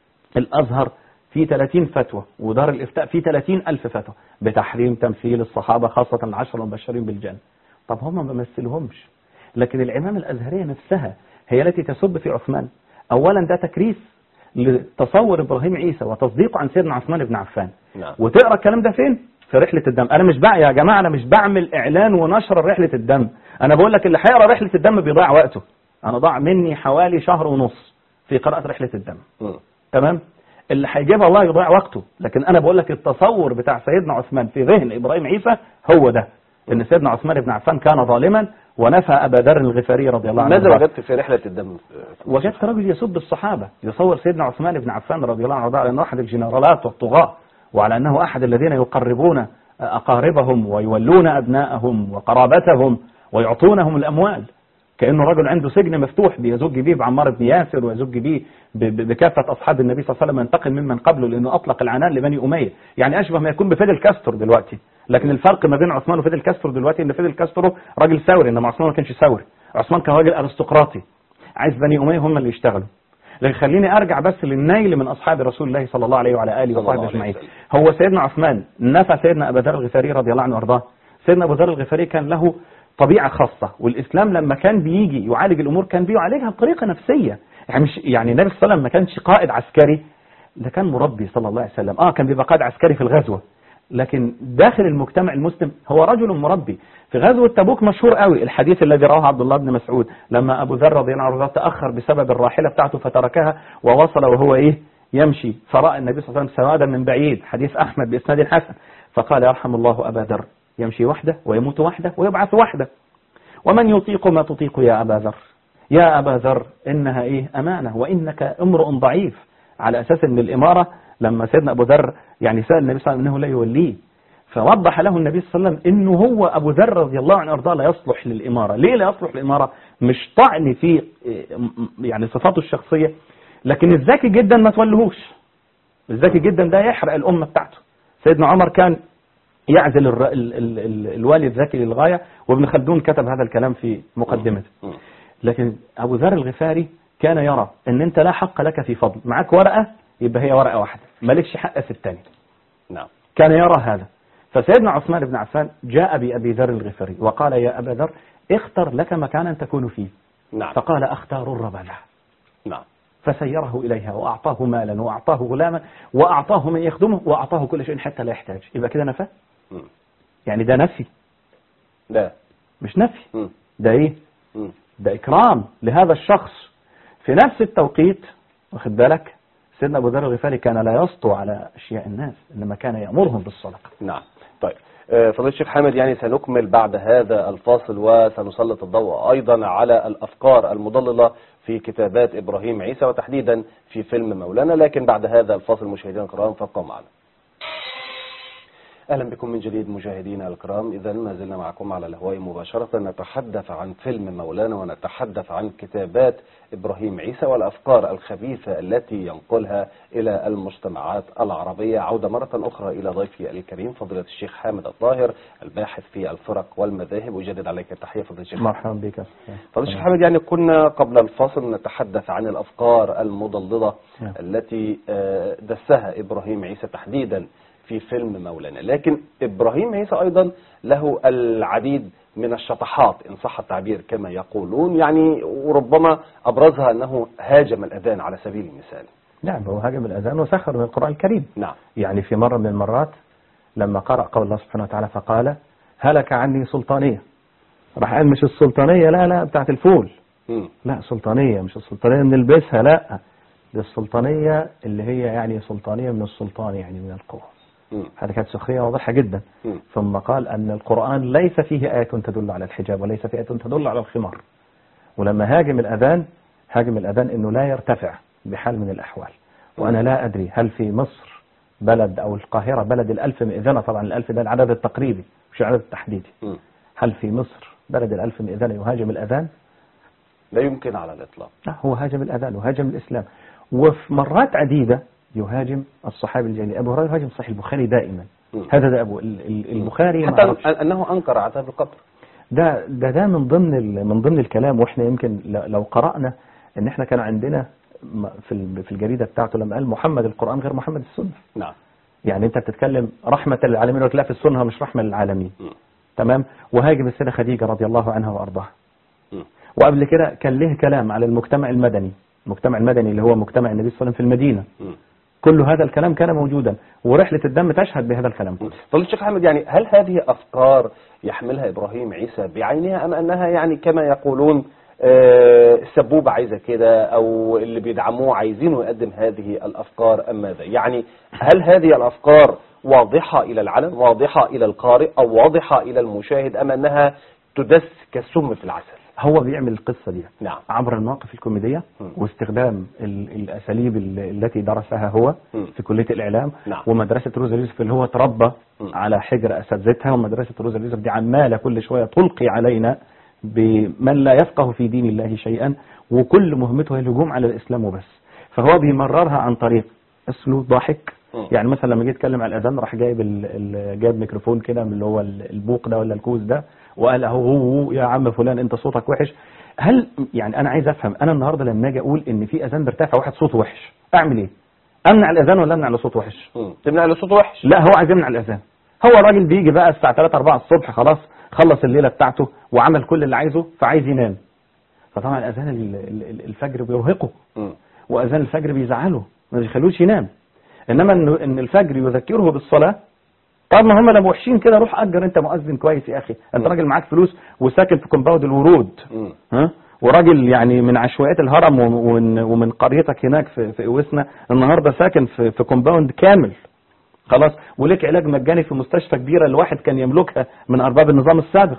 الازهر في 30 فتوى، ودار الافتاء في 30,000 فتوى بتحريم تمثيل الصحابه خاصه العشر المبشرين بالجنه. طب هم ما مثلهمش، لكن العمامة الأزهرية نفسها هي التي تسب في عثمان. أولا ده تكريس لتصور إبراهيم عيسى وتصديقه عن سيدنا عثمان بن عفان. نعم. وتقرأ الكلام ده فين؟ في رحلة الدم. أنا مش يا جماعة أنا مش بعمل إعلان ونشر رحلة الدم. أنا بقول لك اللي هيقرأ رحلة الدم بيضيع وقته. أنا ضاع مني حوالي شهر ونص في قراءة رحلة الدم. تمام؟ اللي هيجيبها الله يضيع وقته. لكن أنا بقول لك التصور بتاع سيدنا عثمان في ذهن إبراهيم عيسى هو ده، إن سيدنا عثمان بن عفان كان ظالما ونفى أبا ذر الغفاري رضي الله عنه. ماذا وجدت في رحلة الدم؟ وجدت رجل يسب الصحابة، يصور سيدنا عثمان بن عفان رضي الله عنه على أنه أحد الجنرالات والطغاة، وعلى أنه أحد الذين يقربون أقاربهم ويولون أبناءهم وقرابتهم ويعطونهم الأموال، كأنه رجل عنده سجن مفتوح بيزج بيه بعمار بن ياسر ويزج بيه بكافة أصحاب النبي صلى الله عليه وسلم، ينتقم ممن قبله، لأنه أطلق العنان لبني أمية. يعني أشبه ما يكون بفيدل كاسترو دلوقتي. لكن الفرق ما بين عثمان وفيدل كاسترو دلوقتي ان فيدل كاسترو راجل ثوري، انما عثمان ما كانش ثوري. عثمان كان راجل ارستقراطي عايز بني اميه هم اللي يشتغلوا. لكن خليني ارجع بس للنيل من اصحاب رسول الله صلى الله عليه وعلى اله وصحبه اجمعين. هو سيدنا عثمان نفى سيدنا ابا ذر الغفاري رضي الله عنه وارضاه. سيدنا ابو ذر الغفاري كان له طبيعه خاصه، والاسلام لما كان بيجي يعالج الامور كان بيعالجها بطريقه نفسيه. يعني مش يعني النبي صلى الله عليه وسلم ما كانش قائد عسكري، ده كان مربي صلى الله عليه وسلم. كان بيبقى قائد عسكري في الغزوه، لكن داخل المجتمع المسلم هو رجل مربي. في غزوة تبوك مشهور قوي الحديث الذي رواه عبد الله بن مسعود لما أبو ذر رضي الله عنه تأخر بسبب الراحلة بتاعته فتركها ووصل وهو يمشي، فرأى النبي صلى الله عليه وسلم سوادا من بعيد، حديث أحمد بإسناد حسن، فقال يرحم الله أبا ذر، يمشي وحده ويموت وحده ويبعث وحده، ومن يطيق ما تطيق يا أبا ذر، يا أبا ذر إنها أمانة وإنك امرؤ ضعيف. على أساس أن الإمارة لما سيدنا أبو ذر يعني سأل النبي صلى الله عليه وسلم أنه لا يوليه، فوضح له النبي صلى الله عليه وسلم أنه هو أبو ذر رضي الله عنه أرضاه لا يصلح للإمارة. ليه لا يصلح للإمارة؟ مش طعن في يعني صفاته الشخصية، لكن الذكي جدا ما تولهوش. الذكي جدا ده يحرق الأمة بتاعته. سيدنا عمر كان يعزل الوالي الذكي للغاية، وابن خلدون كتب هذا الكلام في مقدمته. لكن أبو ذر الغفاري كان يرى أن أنت لا حق لك في فضل، معك ورقة يبقى هي ورقة واحدة، مالكش حق في الثاني. نعم. كان يرى هذا. فسيدنا عثمان بن عفان جاء بأبي ذر الغفاري وقال يا أبا ذر اختر لك مكانا تكون فيه. نعم. فقال أختار الربلة. نعم. فسيره إليها وأعطاه مالا وأعطاه غلاما وأعطاه من يخدمه وأعطاه كل شيء حتى لا يحتاج. يبقى كده نفى؟ يعني ده نفي؟ لا مش نفي. ده ده إكرام لهذا الشخص. في نفس التوقيت واخد بالك سيدنا أبو ذر الغفاري كان لا يسطو على أشياء الناس، إنما كان يأمرهم بالصدقة. نعم. طيب فضيلة الشيخ حامد، يعني سنكمل بعد هذا الفاصل وسنسلط الضوء أيضا على الأفكار المضللة في كتابات إبراهيم عيسى وتحديدا في فيلم مولانا، لكن بعد هذا الفاصل مشاهدينا الكرام فابقوا معنا. أهلا بكم من جديد مشاهدينا الكرام. إذا ما زلنا معكم على الهواء مباشرة نتحدث عن فيلم مولانا ونتحدث عن كتابات إبراهيم عيسى والأفكار الخبيثة التي ينقلها إلى المجتمعات العربية. عودة مرة أخرى إلى ضيفي الكريم فضيلة الشيخ حامد الطاهر الباحث في الفرق والمذاهب. أجدد عليك التحية فضيلة الشيخ. مرحبا بك فضيلة الشيخ حامد. يعني كنا قبل الفاصل نتحدث عن الأفكار المضللة التي دسها إبراهيم عيسى تحديدا في فيلم مولانا، لكن إبراهيم عيسى أيضا له العديد من الشطحات إن صح التعبير كما يقولون، يعني وربما أبرزها أنه هاجم الأذان على سبيل المثال. نعم، هو هاجم الأذان وسخر من القرآن الكريم. نعم. يعني في مرة من المرات لما قرأ قول الله سبحانه وتعالى فقال هلك عني سلطانية، راح قال مش السلطانية لا بتاعت الفول، لا سلطانية مش السلطانية بنلبسها، لا دي السلطانية اللي هي يعني سلطانية من السلطان، يعني من القوة. هذه كانت سخرية واضحة جدا. ثم قال أن القرآن ليس فيه آية تدل على الحجاب وليس فيه آية تدل على الخمار. ولما هاجم الأذان إنه لا يرتفع بحال من الأحوال. وأنا لا أدري هل في مصر بلد أو القاهرة بلد الألف مئذنة، طبعا الألف ده العدد التقريبي مش العدد التحديدي. هل في مصر بلد الألف مئذنة يهاجم الأذان؟ لا يمكن على الإطلاق. لا، هو هاجم الأذان وهاجم الإسلام، وفي مرات عديدة يهاجم الصحابي الجليل. أبو هريرة يهاجم صحيح البخاري دائما. هذا ده أبو البخاري حتى أنه أنكر عذاب القبر. ده من ضمن الكلام. وإحنا يمكن لو قرأنا إن إحنا كان عندنا في الجريدة بتاعته لما قال محمد القرآن غير محمد السنة. نعم. يعني أنت بتتكلم رحمة للعالمين ولا في السنة مش رحمة للعالمين. تمام. وهاجم السيدة خديجة رضي الله عنها وأرضاها. وقبل كده كان له كلام على المجتمع المدني اللي هو مجتمع النبي صلى الله عليه وسلم في المدينة. كل هذا الكلام كان موجودا، ورحلة الدم تشهد بهذا الكلام. طيب الشيخ أحمد، يعني هل هذه أفكار يحملها إبراهيم عيسى بعينها، أم أنها يعني كما يقولون السبوبة عايزة كده، أو اللي بيدعموه عايزينه يقدم هذه الأفكار، أم ماذا؟ يعني هل هذه الأفكار واضحة إلى العلم، واضحة إلى القارئ، أو واضحة إلى المشاهد، أم أنها تدس كالسم في العسل؟ هو بيعمل القصة دي نعم. عبر المواقف الكوميدية واستخدام الأساليب التي درسها هو في كلية الإعلام. نعم. ومدرسة روزا اليوسف اللي هو تربى على حجر أساتذتها، ومدرسة روزا اليوسف دي عمالة كل شوية تلقي علينا بمن لا يفقه في دين الله شيئا، وكل مهمته هي الهجوم على الإسلام وبس. فهو بيمررها عن طريق أسلوب ضاحك. يعني مثلا لما جيت اتكلم على الأذان راح جايب ميكروفون كده من اللي هو البوق ده ولا الكوز ده، وقال هو يا عم فلان انت صوتك وحش. هل يعني انا عايز افهم، انا النهارده لما اجي اقول ان في اذان بيرتفع واحد صوته وحش اعمل ايه؟ امنع الاذان ولا امنع صوته وحش؟ تمنع له صوته وحش؟ لا، هو عايز يمنع الاذان. هو الراجل بيجي بقى الساعه 3 4 الصبح، خلاص خلص الليله بتاعته وعمل كل اللي عايزه، فعايز ينام. فطبعا الاذان الفجر بيرهقه، واذان الفجر بيزعله ما بيخلوش ينام. انما ان الفجر يذكره بالصلاه، طب ما هم لو وحشين كده روح اجر انت مؤذن كويس يا اخي، انت راجل معاك فلوس وساكن في كومباوند الورود، وراجل يعني من عشوائيات الهرم ومن قريتك هناك في اوسنا، النهارده ساكن في كومباوند كامل خلاص، ولك علاج مجاني في مستشفى كبيره الواحد كان يملكها من ارباب النظام السابق.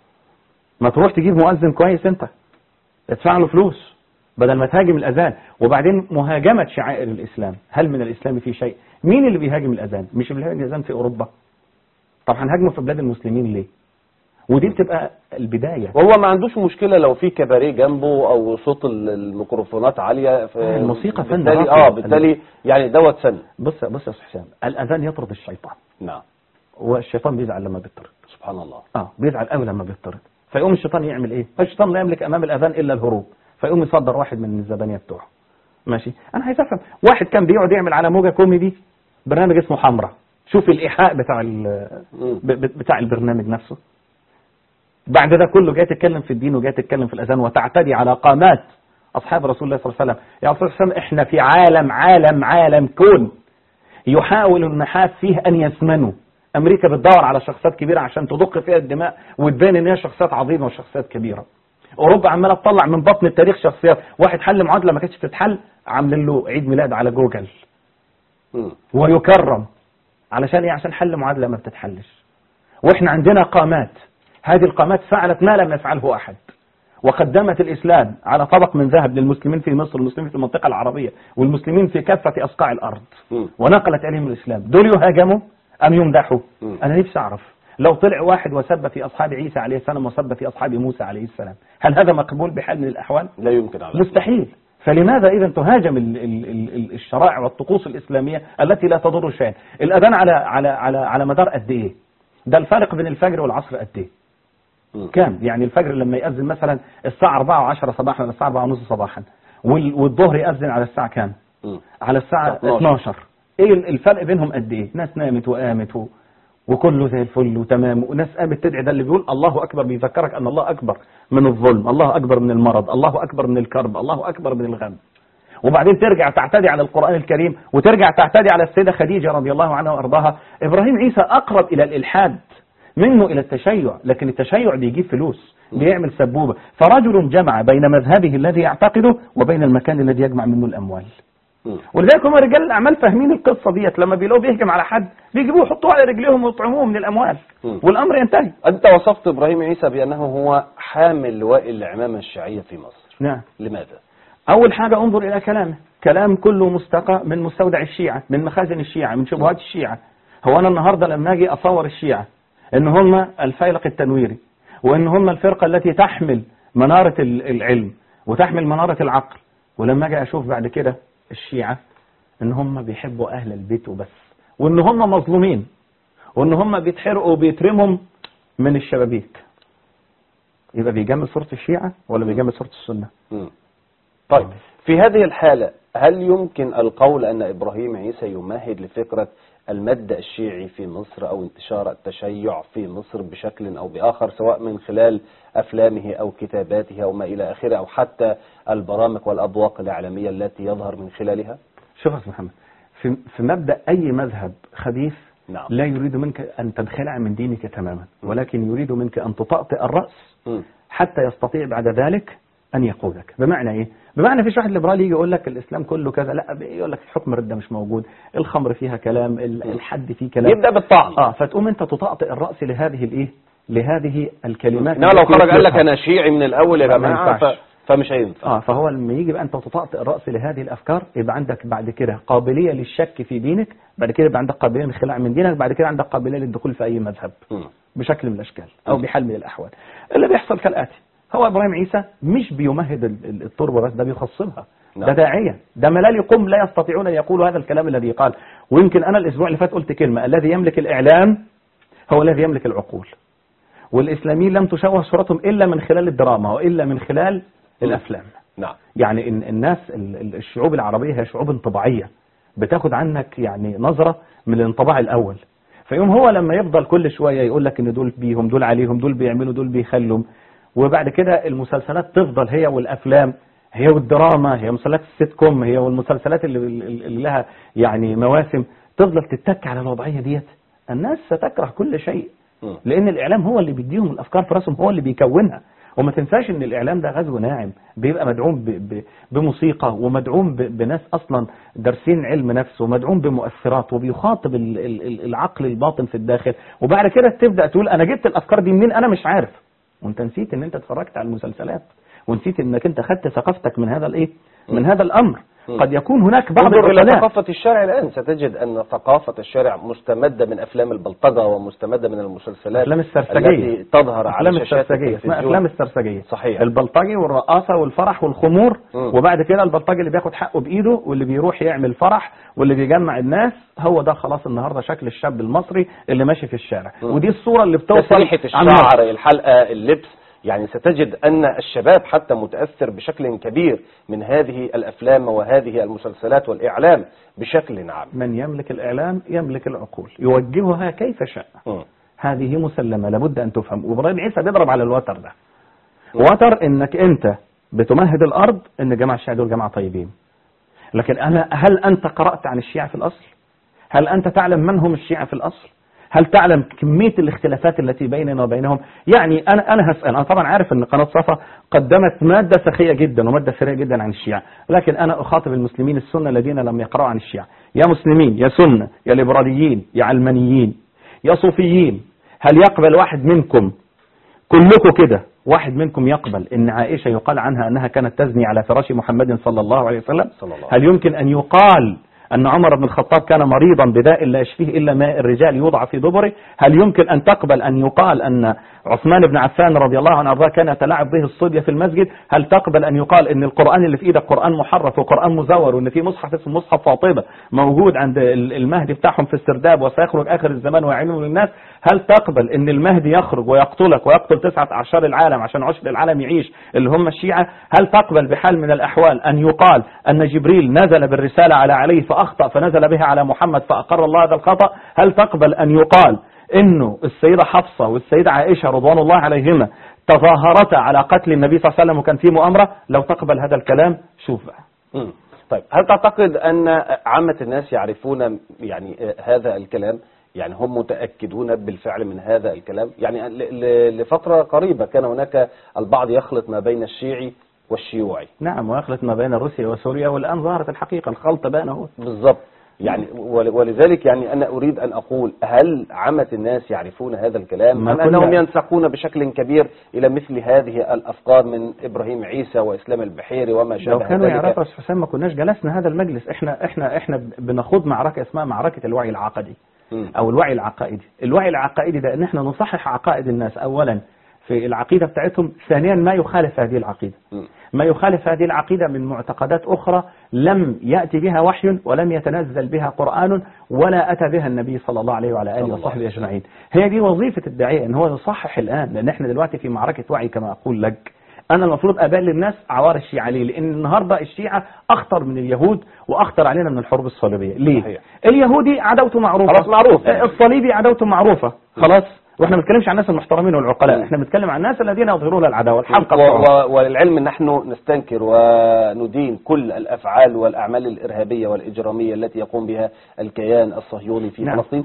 ما تروح تجيب مؤذن كويس انت، ادفع له فلوس بدل ما تهاجم الاذان. وبعدين مهاجمه شعائر الاسلام، هل من الاسلام في شيء؟ مين اللي بيهاجم الاذان؟ مش اللي بيهاجم الاذان في اوروبا؟ طب هنهاجمه في بلاد المسلمين ليه؟ ودي بتبقى البدايه. وهو ما عندوش مشكله لو في كباريه جنبه او صوت الميكروفونات عاليه في الموسيقى فن. بالتالي يعني دوت فن. بص يا استاذ حسام، الاذان يطرد الشيطان. نعم. والشيطان بيزعل لما بيطرد. سبحان الله. بيزعل قوي لما بيطرد. فيقوم الشيطان يعمل ايه؟ الشيطان لا يملك امام الاذان الا الهروب، فيقوم يصدر واحد من الزبانيه بتوعه. ماشي. انا عايز افهم، واحد كان بيقعد يعمل على موجه كوميدي برنامج اسمه حمرة، شوف الايحاء بتاع البرنامج نفسه. بعد ده كله جاي تتكلم في الدين وجاي تتكلم في الاذان وتعتدي على قامات اصحاب رسول الله صلى الله عليه وسلم. يا رسول الله احنا في عالم كون يحاول النحاس فيه ان يسمنوا. امريكا بتدور على شخصيات كبيره عشان تضخ فيها الدماء وتبين ان هي شخصيات عظيمه وشخصيات كبيره. اوروبا عماله تطلع من بطن التاريخ شخصيات، واحد حل معادله ما كانتش تتحل عاملين له عيد ميلاد على جوجل ويكرم علشان ايه؟ عشان حل معادله ما بتتحلش. واحنا عندنا قامات، هذه القامات فعلت ما لم يفعله احد، وقدمت الاسلام على طبق من ذهب للمسلمين في مصر والمسلمين في المنطقه العربيه والمسلمين في كافه اصقاع الارض، ونقلت عليهم الاسلام. دول يهاجموا ام يمدحوا؟ انا نفسي اعرف، لو طلع واحد وسب في اصحاب عيسى عليه السلام وسب في اصحاب موسى عليه السلام، هل هذا مقبول بحال من الاحوال؟ لا يمكن على مستحيل. فلماذا إذا تهاجم الشرائع والطقوس الإسلامية التي لا تضر شيئا؟ الأذان على مدار قد إيه؟ ده الفارق بين الفجر والعصر قد إيه؟ كام؟ يعني الفجر لما يأذن مثلا الساعة 4:10 صباحا ولا الساعة 4:30 صباحا، والظهر يأذن على الساعة كام؟ على الساعة 12. إيه الفرق بينهم قد إيه؟ ناس نامت وقامت وكله زي الفل وتمام، وناس قامت تدعي. ده اللي بيقول الله أكبر بيذكرك أن الله أكبر من الظلم، الله أكبر من المرض، الله أكبر من الكرب، الله أكبر من الغم. وبعدين ترجع تعتدي على القرآن الكريم وترجع تعتدي على السيدة خديجة رضي الله عنها وأرضاها. إبراهيم عيسى أقرب إلى الإلحاد منه إلى التشيع، لكن التشيع بيجيب فلوس، بيعمل سبوبة. فرجل جمع بين مذهبه الذي يعتقده وبين المكان الذي يجمع منه الأموال. ولذلك هم رجال الأعمال فاهمين القصة ديت، لما بيلاقوا بيهجم على حد بيجيبوه يحطوه على رجليهم ويطعموه من الأموال والأمر ينتهي. أنت وصفت إبراهيم عيسى بأنه هو حامل لواء العمامة الشيعية في مصر. نعم. لماذا؟ أول حاجة انظر إلى كلامه، كلام كله مستقى من مستودع الشيعة، من مخازن الشيعة، من شبهات الشيعة. هو أنا النهاردة لما أجي أصور الشيعة إن هم الفيلق التنويري، وإن هم الفرقة التي تحمل منارة العلم وتحمل منارة العقل، ولما أجي أشوف بعد كده الشيعة إن هم بيحبوا أهل البيت وبس، وإن هم مظلومين، وإن هم بيتحرقوا وبيترموا من الشبابيك، يبقى بيجمل صورة الشيعة ولا بيجمل صورة السنة؟ طيب، في هذه الحالة هل يمكن القول أن إبراهيم عيسى يمهد لفكرة المد الشيعي في مصر أو انتشار التشيع في مصر بشكل أو بآخر، سواء من خلال أفلامه أو كتاباته أو ما إلى آخره، أو حتى البرامج والأبواق الإعلامية التي يظهر من خلالها؟ شوف يا محمد، في مبدأ أي مذهب خبيث نعم. لا يريد منك أن تنخلع من دينك تماما، ولكن يريد منك أن تطأطئ الرأس حتى يستطيع بعد ذلك أن يقودك. بمعنى إيه؟ بمعنى فيش واحد ليبرالي يجي يقول لك الإسلام كله كذا، لا، يقول لك حكم الردة مش موجود، الخمر فيها كلام، الحد فيه كلام، يبدأ بالطعن. فتقوم أنت تطأطئ الرأس لهذه الكلمات. إنما لو خرج قال لك أنا شيعي من الأول يا جماعة فمش هينفع. فهو لما يجي بقى أنت تطأطئ الرأس لهذه الأفكار، يبقى عندك بعد كده قابلية للشك في دينك، بعد كده يبقى عندك قابلية للخلاع من دينك، بعد كده عندك قابلية للدخول في أي مذهب بشكل من الأشكال أو بحال من الأحوال. اللي بيحصل كالآتي: هو إبراهيم عيسى مش بيمهد التربة بس، ده بيخصبها. ده داعية، ده ملال قم لا يستطيعون أن يقولوا هذا الكلام الذي قال. ويمكن أنا الأسبوع اللي فات قلت كلمة: الذي يملك الإعلام هو الذي يملك العقول، والإسلاميين لم تشوه صورتهم إلا من خلال الدراما وإلا من خلال الأفلام. نعم. يعني الناس الشعوب العربية هي شعوب انطباعية، بتاخد عنك يعني نظرة من الانطباع الأول، فيوم هو لما يفضل كل شوية يقول لك إن دول بيهم، دول عليهم، دول بيعملوا، دول بيخلوا، وبعد كده المسلسلات تفضل هي والأفلام هي والدراما هي مسلسلات السيت كوم هي والمسلسلات اللي لها يعني مواسم تفضل تتك على الوضعية ديت، الناس ستكره كل شيء، لأن الإعلام هو اللي بيديهم الأفكار في راسهم، هو اللي بيكونها. وما تنساش ان الاعلام ده غزو ناعم، بيبقى مدعوم بموسيقى، ومدعوم بناس اصلا دارسين علم نفس، ومدعوم بمؤثرات، وبيخاطب العقل الباطن في الداخل، وبعد كده تبدأ تقول انا جبت الافكار دي منين، انا مش عارف، وانت نسيت ان انت اتفرجت على المسلسلات، ونسيت انك انت خدت ثقافتك من هذا الايه، من هذا الامر. قد يكون هناك بعض إلى ثقافة الشارع الآن، ستجد أن ثقافة الشارع مستمدة من أفلام البلطجة، ومستمدة من المسلسلات أفلام السرسجية التي تظهر على شاشات التلفزيون. أفلام السرسجية، صحيح، البلطجي والرقاصة والفرح والخمور. وبعد كده البلطجي اللي بياخد حقه بإيده، واللي بيروح يعمل فرح، واللي بيجمع الناس، هو ده خلاص النهاردة شكل الشاب المصري اللي ماشي في الشارع. ودي الصورة اللي بتوصل، تسريحة الشعر، الحلقة، اللبس. يعني ستجد أن الشباب حتى متأثر بشكل كبير من هذه الأفلام وهذه المسلسلات والإعلام بشكل عام. من يملك الإعلام يملك العقول، يوجهها كيف شاء. هذه مسلمة لابد أن تفهم. وإبراهيم عيسى بيضرب على الوتر ده، وتر إنك أنت بتمهد الأرض إن جماعة الشيعة دول جماعة طيبين، لكن هل أنت قرأت عن الشيعة في الأصل؟ هل أنت تعلم من هم الشيعة في الأصل؟ هل تعلم كمية الاختلافات التي بيننا وبينهم؟ يعني أنا هسأل، أنا طبعا عارف أن قناة صفا قدمت مادة سخية جدا ومادة ثرية جدا عن الشيعة، لكن أنا أخاطب المسلمين السنة الذين لم يقرأوا عن الشيعة. يا مسلمين، يا سنة، يا ليبراليين، يا علمانيين، يا صوفيين، هل يقبل واحد منكم، كلكم كده، واحد منكم يقبل أن عائشة يقال عنها أنها كانت تزني على فراش محمد صلى الله عليه وسلم؟ هل يمكن أن يقال أن عمر بن الخطاب كان مريضا بداء لا يشفيه إلا ماء الرجال يوضع في دبره؟ هل يمكن أن تقبل أن يقال أن عثمان بن عفان رضي الله عنه أرضاه كان يتلاعب به الصبية في المسجد؟ هل تقبل أن يقال أن القرآن اللي في إيدك قرآن محرف وقرآن مزور، وأن في مصحف اسمه مصحف فاطمة موجود عند المهدي بتاعهم في السرداب وسيخرج آخر الزمان ويعلمه للناس؟ هل تقبل أن المهدي يخرج ويقتلك ويقتل 9 أعشار العالم عشان عشر العالم يعيش اللي هم الشيعة؟ هل تقبل بحال من الأحوال أن يقال أن جبريل نزل بالرسالة على علي فأخطأ فنزل بها على محمد فأقر الله هذا الخطأ؟ هل تقبل أن يقال إنه السيدة حفصة والسيدة عائشة رضوان الله عليهما تظاهرتا على قتل النبي صلى الله عليه وسلم وكان في مؤامرة؟ لو تقبل هذا الكلام، شوف بقى. طيب هل تعتقد أن عامة الناس يعرفون يعني هذا الكلام؟ يعني هم متأكدون بالفعل من هذا الكلام؟ يعني لفترة قريبة كان هناك البعض يخلط ما بين الشيعي والشيوعي. نعم، ويخلط ما بين روسيا وسوريا، والآن ظهرت الحقيقة، الخلط بان اهو. بالضبط. يعني ولذلك يعني أنا أريد أن أقول هل عامة الناس يعرفون هذا الكلام أم أنهم ينسقون بشكل كبير إلى مثل هذه الأفكار من إبراهيم عيسى وإسلام البحيري وما شابه ذلك؟ لو كانوا يعرفوا حسام ما كناش جلسنا هذا المجلس. احنا بنخوض معركة اسمها معركة الوعي العقدي أو الوعي العقائدي. الوعي العقائدي ده ان احنا نصحح عقائد الناس أولا في العقيدة بتاعتهم، ثانيا ما يخالف هذه العقيدة، ما يخالف هذه العقيدة من معتقدات أخرى لم يأتي بها وحي ولم يتنزل بها قرآن ولا أتى بها النبي صلى الله عليه وعلى آله وصحبه أجمعين. هي دي وظيفة الداعية، ان هو يصحح الآن، لأن احنا دلوقتي في معركة وعي كما أقول لك. أنا المفروض أبان للناس عوار الشيعة. ليه؟ لأن النهاردة الشيعة أخطر من اليهود وأخطر علينا من الحروب الصليبية. ليه؟ صحيح. اليهودي عداوته معروفة، خلاص معروف. الصليبي عداوته معروفة، خلاص. واحنا ما بنتكلمش عن الناس المحترمين والعقلاء، احنا بنتكلم عن الناس الذين يظهرون العداوه الحمقى. وللعلم نحن نستنكر وندين كل الافعال والاعمال الارهابيه والاجراميه التي يقوم بها الكيان الصهيوني في فلسطين.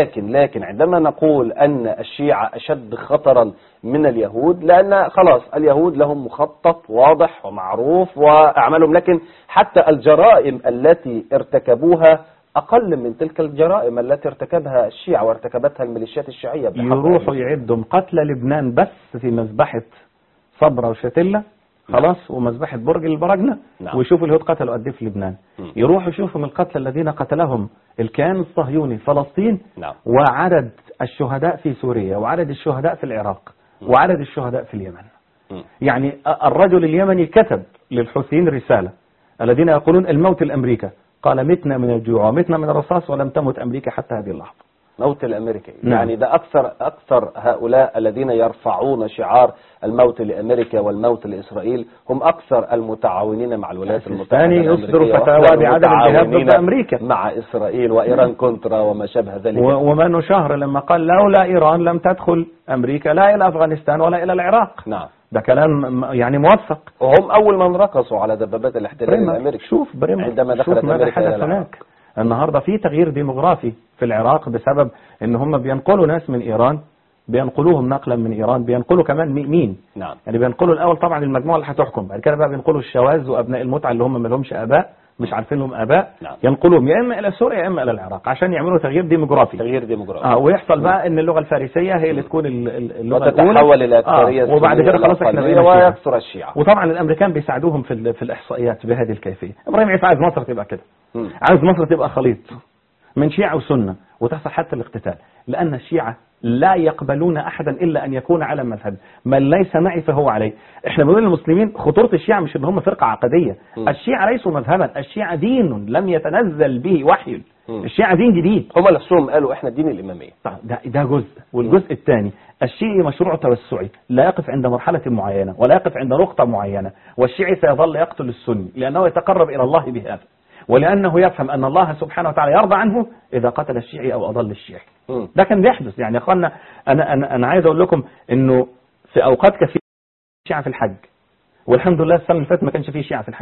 لكن عندما نقول ان الشيعة اشد خطرا من اليهود، لان خلاص اليهود لهم مخطط واضح ومعروف واعمالهم، لكن حتى الجرائم التي ارتكبوها أقل من تلك الجرائم التي ارتكبها الشيعة وارتكبتها الميليشيات الشيعية. يروحوا يعدوا قتل لبنان بس في مذبحة صبرا وشتلة، خلاص، ومذبحة برج البرجنة، ويشوفوا اليهود قتلوا قد ايه في لبنان. يروحوا يشوفوا من القتلى الذين قتلهم الكيان الصهيوني في فلسطين، وعدد الشهداء في سوريا، وعدد الشهداء في العراق، وعدد الشهداء في اليمن. يعني الرجل اليمني كتب للحوثيين رسالة الذين يقولون الموت الأمريكا، قال متنا من الجوع ومتنا من الرصاص ولم تمت أمريكا حتى هذه اللحظة. موت الأمريكي. يعني ده أكثر هؤلاء الذين يرفعون شعار الموت لأمريكا والموت لإسرائيل هم أكثر المتعاونين مع الولايات المتحدة الأمريكية، يصدروا فتاوى بعدم الجهاد ضد أمريكا مع إسرائيل وإيران كونترا وما شابه ذلك. ومنو شهر لما قال لولا إيران لم تدخل أمريكا لا إلى أفغانستان ولا إلى العراق. نعم، ده كلام يعني موثق. وهم أول من رقصوا على دبابات الاحتلال الأمريكي. شوف عندما دخلت أمريكا إلى هناك. النهاردة في تغيير ديموغرافي في العراق بسبب ان هم بينقلوا ناس من ايران، بينقلوهم نقلا من ايران، بينقلوا كمان مين؟ نعم. يعني بينقلوا الاول طبعا المجموعة اللي هتحكم، بعد كده بقى بينقلوا الشواذ وابناء المتعة اللي هم ما لهمش اباء، مش عارفين لهم اباء. نعم. ينقلوهم يا اما الى سوريا يا اما الى العراق عشان يعملوا تغيير ديموغرافي. ويحصل بقى ان اللغة الفارسية هي اللي تكون اللغة الاولى وتتحول الى اكثريه وبعد كده خلاص احنا ويكثر الشيعة. وطبعا الامريكان بيساعدوهم في الاحصائيات بهذه الكيفية. ابراهيم عيسى عايز مصر تبقى كده، عايز مصر تبقى خليط من شيعة وسنة وتحصل حتى الاقتتال، لأن الشيعة لا يقبلون أحدا إلا أن يكون على مذهب، من ليس معي فهو علي. احنا بنقول للمسلمين خطورة الشيعة مش ان هم فرقة عقدية، الشيعة ليسوا مذهبا، الشيعة دين لم يتنزل به وحي، الشيعة دين جديد. هم نفسهم قالوا احنا دين الإمامية. ده جزء، والجزء الثاني الشيعي مشروع توسعي لا يقف عند مرحلة معينة ولا يقف عند نقطة معينة، والشيعي سيظل يقتل السني لأنه يتقرب إلى الله بهذا، ولأنه يفهم أن الله سبحانه وتعالى يرضى عنه إذا قتل الشيعي أو أضل الشيعي. ده كان بيحدث. يعني يا أخوانا أنا عايز أقول لكم إنه في أوقات كثيرة شيعة في الحج، والحمد لله السنة اللي فاتت ما كانش فيه شيعة في الحج.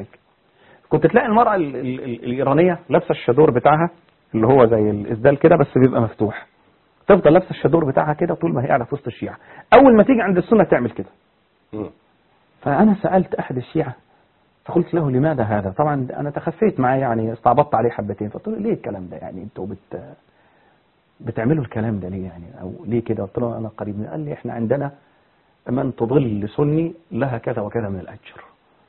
كنت تلاقي المرأة الإيرانية لابسة الشادور بتاعها اللي هو زي الإسدال كده بس بيبقى مفتوح، تفضل لابسة الشادور بتاعها كده طول ما هي قاعدة في وسط الشيعة، أول ما تيجي عند السنة تعمل كده. فأنا سألت أحد الشيعة فقلت له لماذا هذا؟ طبعا أنا تخفيت معاه، يعني استعبطت عليه حبتين، فقلت له ليه الكلام ده؟ يعني أنتوا بتعملوا الكلام ده ليه يعني؟ أو ليه كده؟ قلت له أنا قريب من، قال لي إحنا عندنا من تضل سني لها كذا وكذا من الأجر.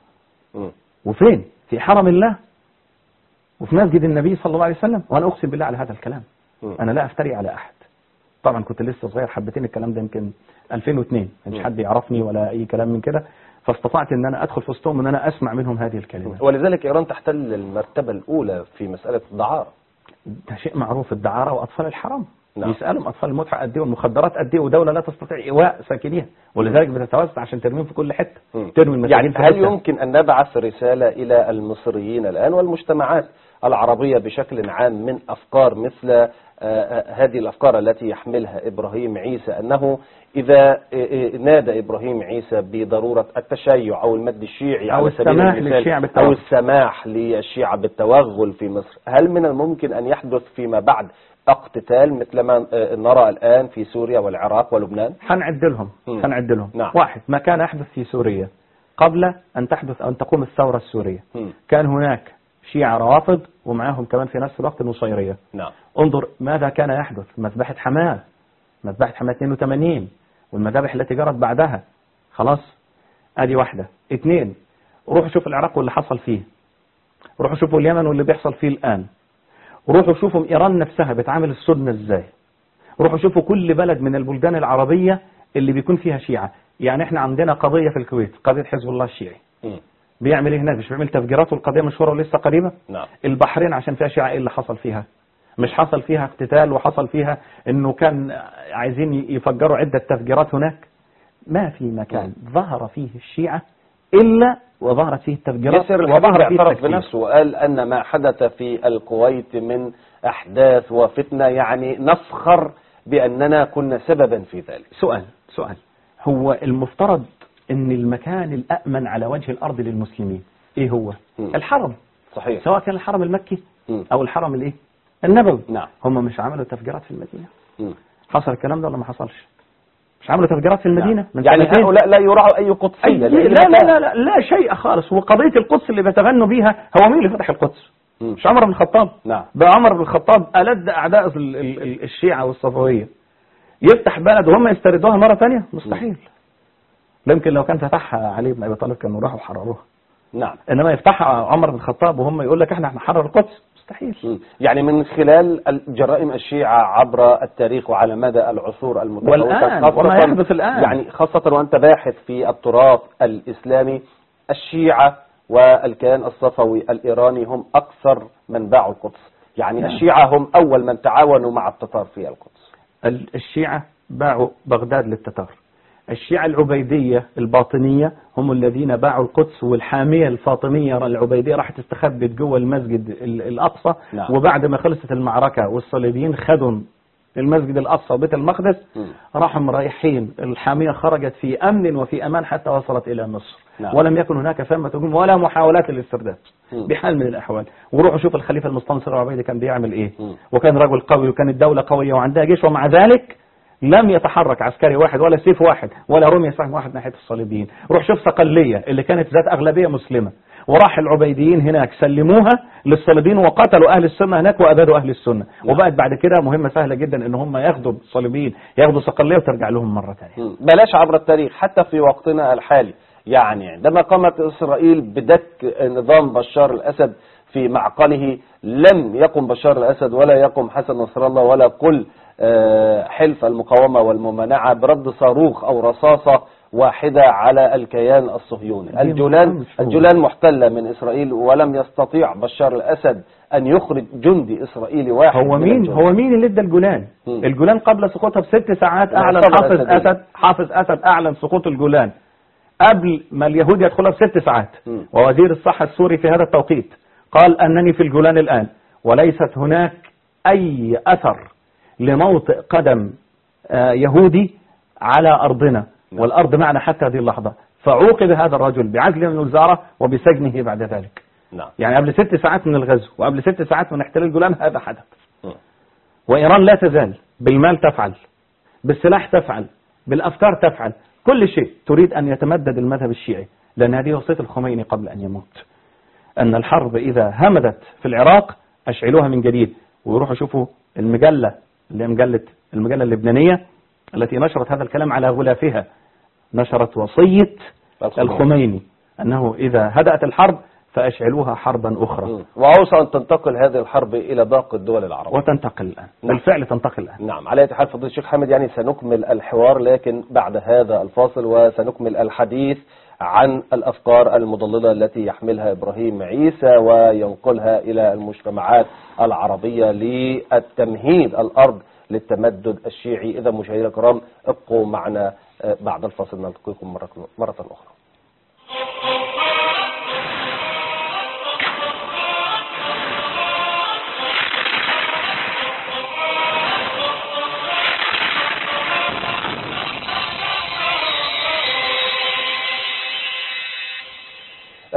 وفين؟ في حرم الله وفي مسجد النبي صلى الله عليه وسلم، وأنا أقسم بالله على هذا الكلام. أنا لا أفتري على أحد. طبعا كنت لسه صغير حبتين، الكلام ده يمكن 2002، مش حد يعرفني ولا أي كلام من كده، فاستطعت ان انا ادخل في وسطهم ان انا اسمع منهم هذه الكلمات. ولذلك ايران تحتل المرتبة الاولى في مسألة الدعارة. ده شيء معروف، الدعارة واطفال الحرام. نعم. يسألهم اطفال المتعة قد ايه والمخدرات قد ايه، ودولة لا تستطيع ايواء ساكنيها، ولذلك بتتوسع عشان ترميهم في كل حتة. ترمي يعني هل يمكن ان نبعث رسالة الى المصريين الان والمجتمعات العربية بشكل عام من أفكار مثل هذه الأفكار التي يحملها إبراهيم عيسى، أنه إذا نادى إبراهيم عيسى بضرورة التشيع أو المد الشيعي أو السماح للشيعة أو السماح للشيعة بالتوغل في مصر، هل من الممكن أن يحدث فيما بعد اقتتال مثل ما نرى الآن في سوريا والعراق ولبنان؟ هنعد لهم. نعم. واحد، ما كان يحدث في سوريا قبل أن تحدث أن تقوم الثورة السورية. كان هناك شيعة روافض ومعهم كمان في نفس الوقت النصيرية. نعم. انظر ماذا كان يحدث، مذبحة حماه 82 والمذابح التي جرت بعدها. خلاص، ادي واحدة. 2، روحوا شوفوا العراق واللي حصل فيه، روحوا شوفوا اليمن واللي بيحصل فيه الآن، روحوا شوفوا إيران نفسها بتعامل السنة ازاي، روحوا شوفوا كل بلد من البلدان العربية اللي بيكون فيها شيعة. يعني احنا عندنا قضية في الكويت، قضية حزب الله الشيعي. بيعمل ايه هناك؟ مش بيعمل تفجيرات والقضية مشهورة ولسه قريبة. نعم. البحرين عشان فيها شيعة، ايه اللي حصل فيها؟ مش حصل فيها اقتتال وحصل فيها انه كان عايزين يفجروا عدة تفجيرات هناك؟ ما في مكان ظهر فيه الشيعة إلا وظهرت فيه التفجيرات. ياسر الحبيب اعترف بنفسه وقال أن ما حدث في الكويت من أحداث وفتنة يعني نفخر بأننا كنا سببا في ذلك. سؤال، هو المفترض أن المكان الأأمن على وجه الأرض للمسلمين إيه هو؟ الحرم. صحيح. سواء كان الحرم المكي أو الحرم الإيه؟ النبوي. نعم. هم مش عملوا تفجيرات في المدينة؟ حصل الكلام ده ولا ما حصلش؟ مش عملوا تفجيرات في المدينة؟ نعم. يعني هؤلاء لا يراعوا أي قدسية؟ لا شيء خالص. وقضية القدس اللي بيتغنوا بيها، هو مين اللي فتح القدس؟ مش عمر بن الخطاب؟ نعم. بقى عمر بن الخطاب ألد أعداء الشيعة والصفوية يفتح بلد وهم يستردوها مرة ثانية؟ مستحيل. يمكن لو كان فتحها علي بن أبي طالب كانوا راحوا حرروها. نعم. إنما يفتحها عمر بن الخطاب وهم يقول لك احنا هنحرر القدس؟ مستحيل. يعني من خلال جرائم الشيعة عبر التاريخ وعلى مدى العصور المتفاوتة وما يحدث الآن، يعني خاصة وأنت باحث في التراث الإسلامي، الشيعة والكيان الصفوي الإيراني هم أكثر من باعوا القدس. يعني الشيعة هم أول من تعاونوا مع التتار في القدس. الشيعة باعوا بغداد للتتار. الشيعة العبيدية الباطنية هم الذين باعوا القدس، والحامية الفاطمية العبيدية راحت تستخبت جوه المسجد الأقصى. نعم. وبعد ما خلصت المعركة والصليبيين خدوا المسجد الأقصى وبيت المقدس، راحوا مريحين. الحامية خرجت في أمن وفي أمان حتى وصلت إلى مصر. نعم. ولم يكن هناك ثمة هجوم ولا محاولات للاسترداد بحال من الأحوال. وروحوا شوف الخليفة المستنصر العبيدي كان بيعمل إيه. وكان رجل قوي وكانت الدولة قوية وعندها جيش، ومع ذلك لم يتحرك عسكري واحد ولا سيف واحد ولا رمية سهم واحد ناحية الصليبيين. روح شوف صقلية اللي كانت ذات أغلبية مسلمة، وراح العبيديين هناك سلموها للصليبيين وقتلوا أهل السنة هناك وأبادوا أهل السنة. وبقت بعد كده مهمة سهلة جدا إن هم ياخدوا الصليبيين، ياخدوا صقلية وترجع لهم مرة ثانية. بلاش عبر التاريخ، حتى في وقتنا الحالي، يعني عندما قامت إسرائيل بدك نظام بشار الأسد في معقله، لم يقم بشار الأسد ولا يقم حسن نصر الله ولا كل حلف المقاومة والممانعة برد صاروخ أو رصاصة واحدة على الكيان الصهيوني. الجولان محتلة من إسرائيل، ولم يستطيع بشار الأسد أن يخرج جندي إسرائيلي واحد. هو مين اللي ادى الجولان؟ الجولان قبل سقوطها ب6 ساعات أعلن حافظ أسد أعلن سقوط الجولان قبل ما اليهود يدخلها ب6 ساعات. ووزير الصحة السوري في هذا التوقيت قال أنني في الجولان الآن وليست هناك أي أثر لموطئ قدم يهودي على أرضنا، والأرض معنا حتى هذه اللحظة. فعوقب هذا الرجل بعزله من الوزارة وبسجنه بعد ذلك. يعني قبل 6 ساعات من الغزو وقبل 6 ساعات من احتلال الجولان هذا حدث. وإيران لا تزال بالمال تفعل، بالسلاح تفعل، بالأفكار تفعل، كل شيء تريد أن يتمدد المذهب الشيعي، لأن هذه وصية الخميني قبل أن يموت، أن الحرب إذا همدت في العراق أشعلوها من جديد. ويروحوا شوفوا المجلة اللبنانية التي نشرت هذا الكلام على غلافها، نشرت وصية الخميني أنه إذا هدأت الحرب فأشعلوها حربا أخرى. وأوصى أن تنتقل هذه الحرب إلى باقي الدول العربية. وتنتقل الآن. بالفعل تنتقل الآن. نعم. على أي حال فضيلة الشيخ حامد، يعني سنكمل الحوار لكن بعد هذا الفاصل، وسنكمل الحديث عن الأفكار المضللة التي يحملها إبراهيم عيسى وينقلها إلى المجتمعات العربية للتمهيد الأرض للتمدد الشيعي. إذا مشاهدينا الكرام ابقوا معنا بعد الفاصل، نلتقيكم مرة أخرى.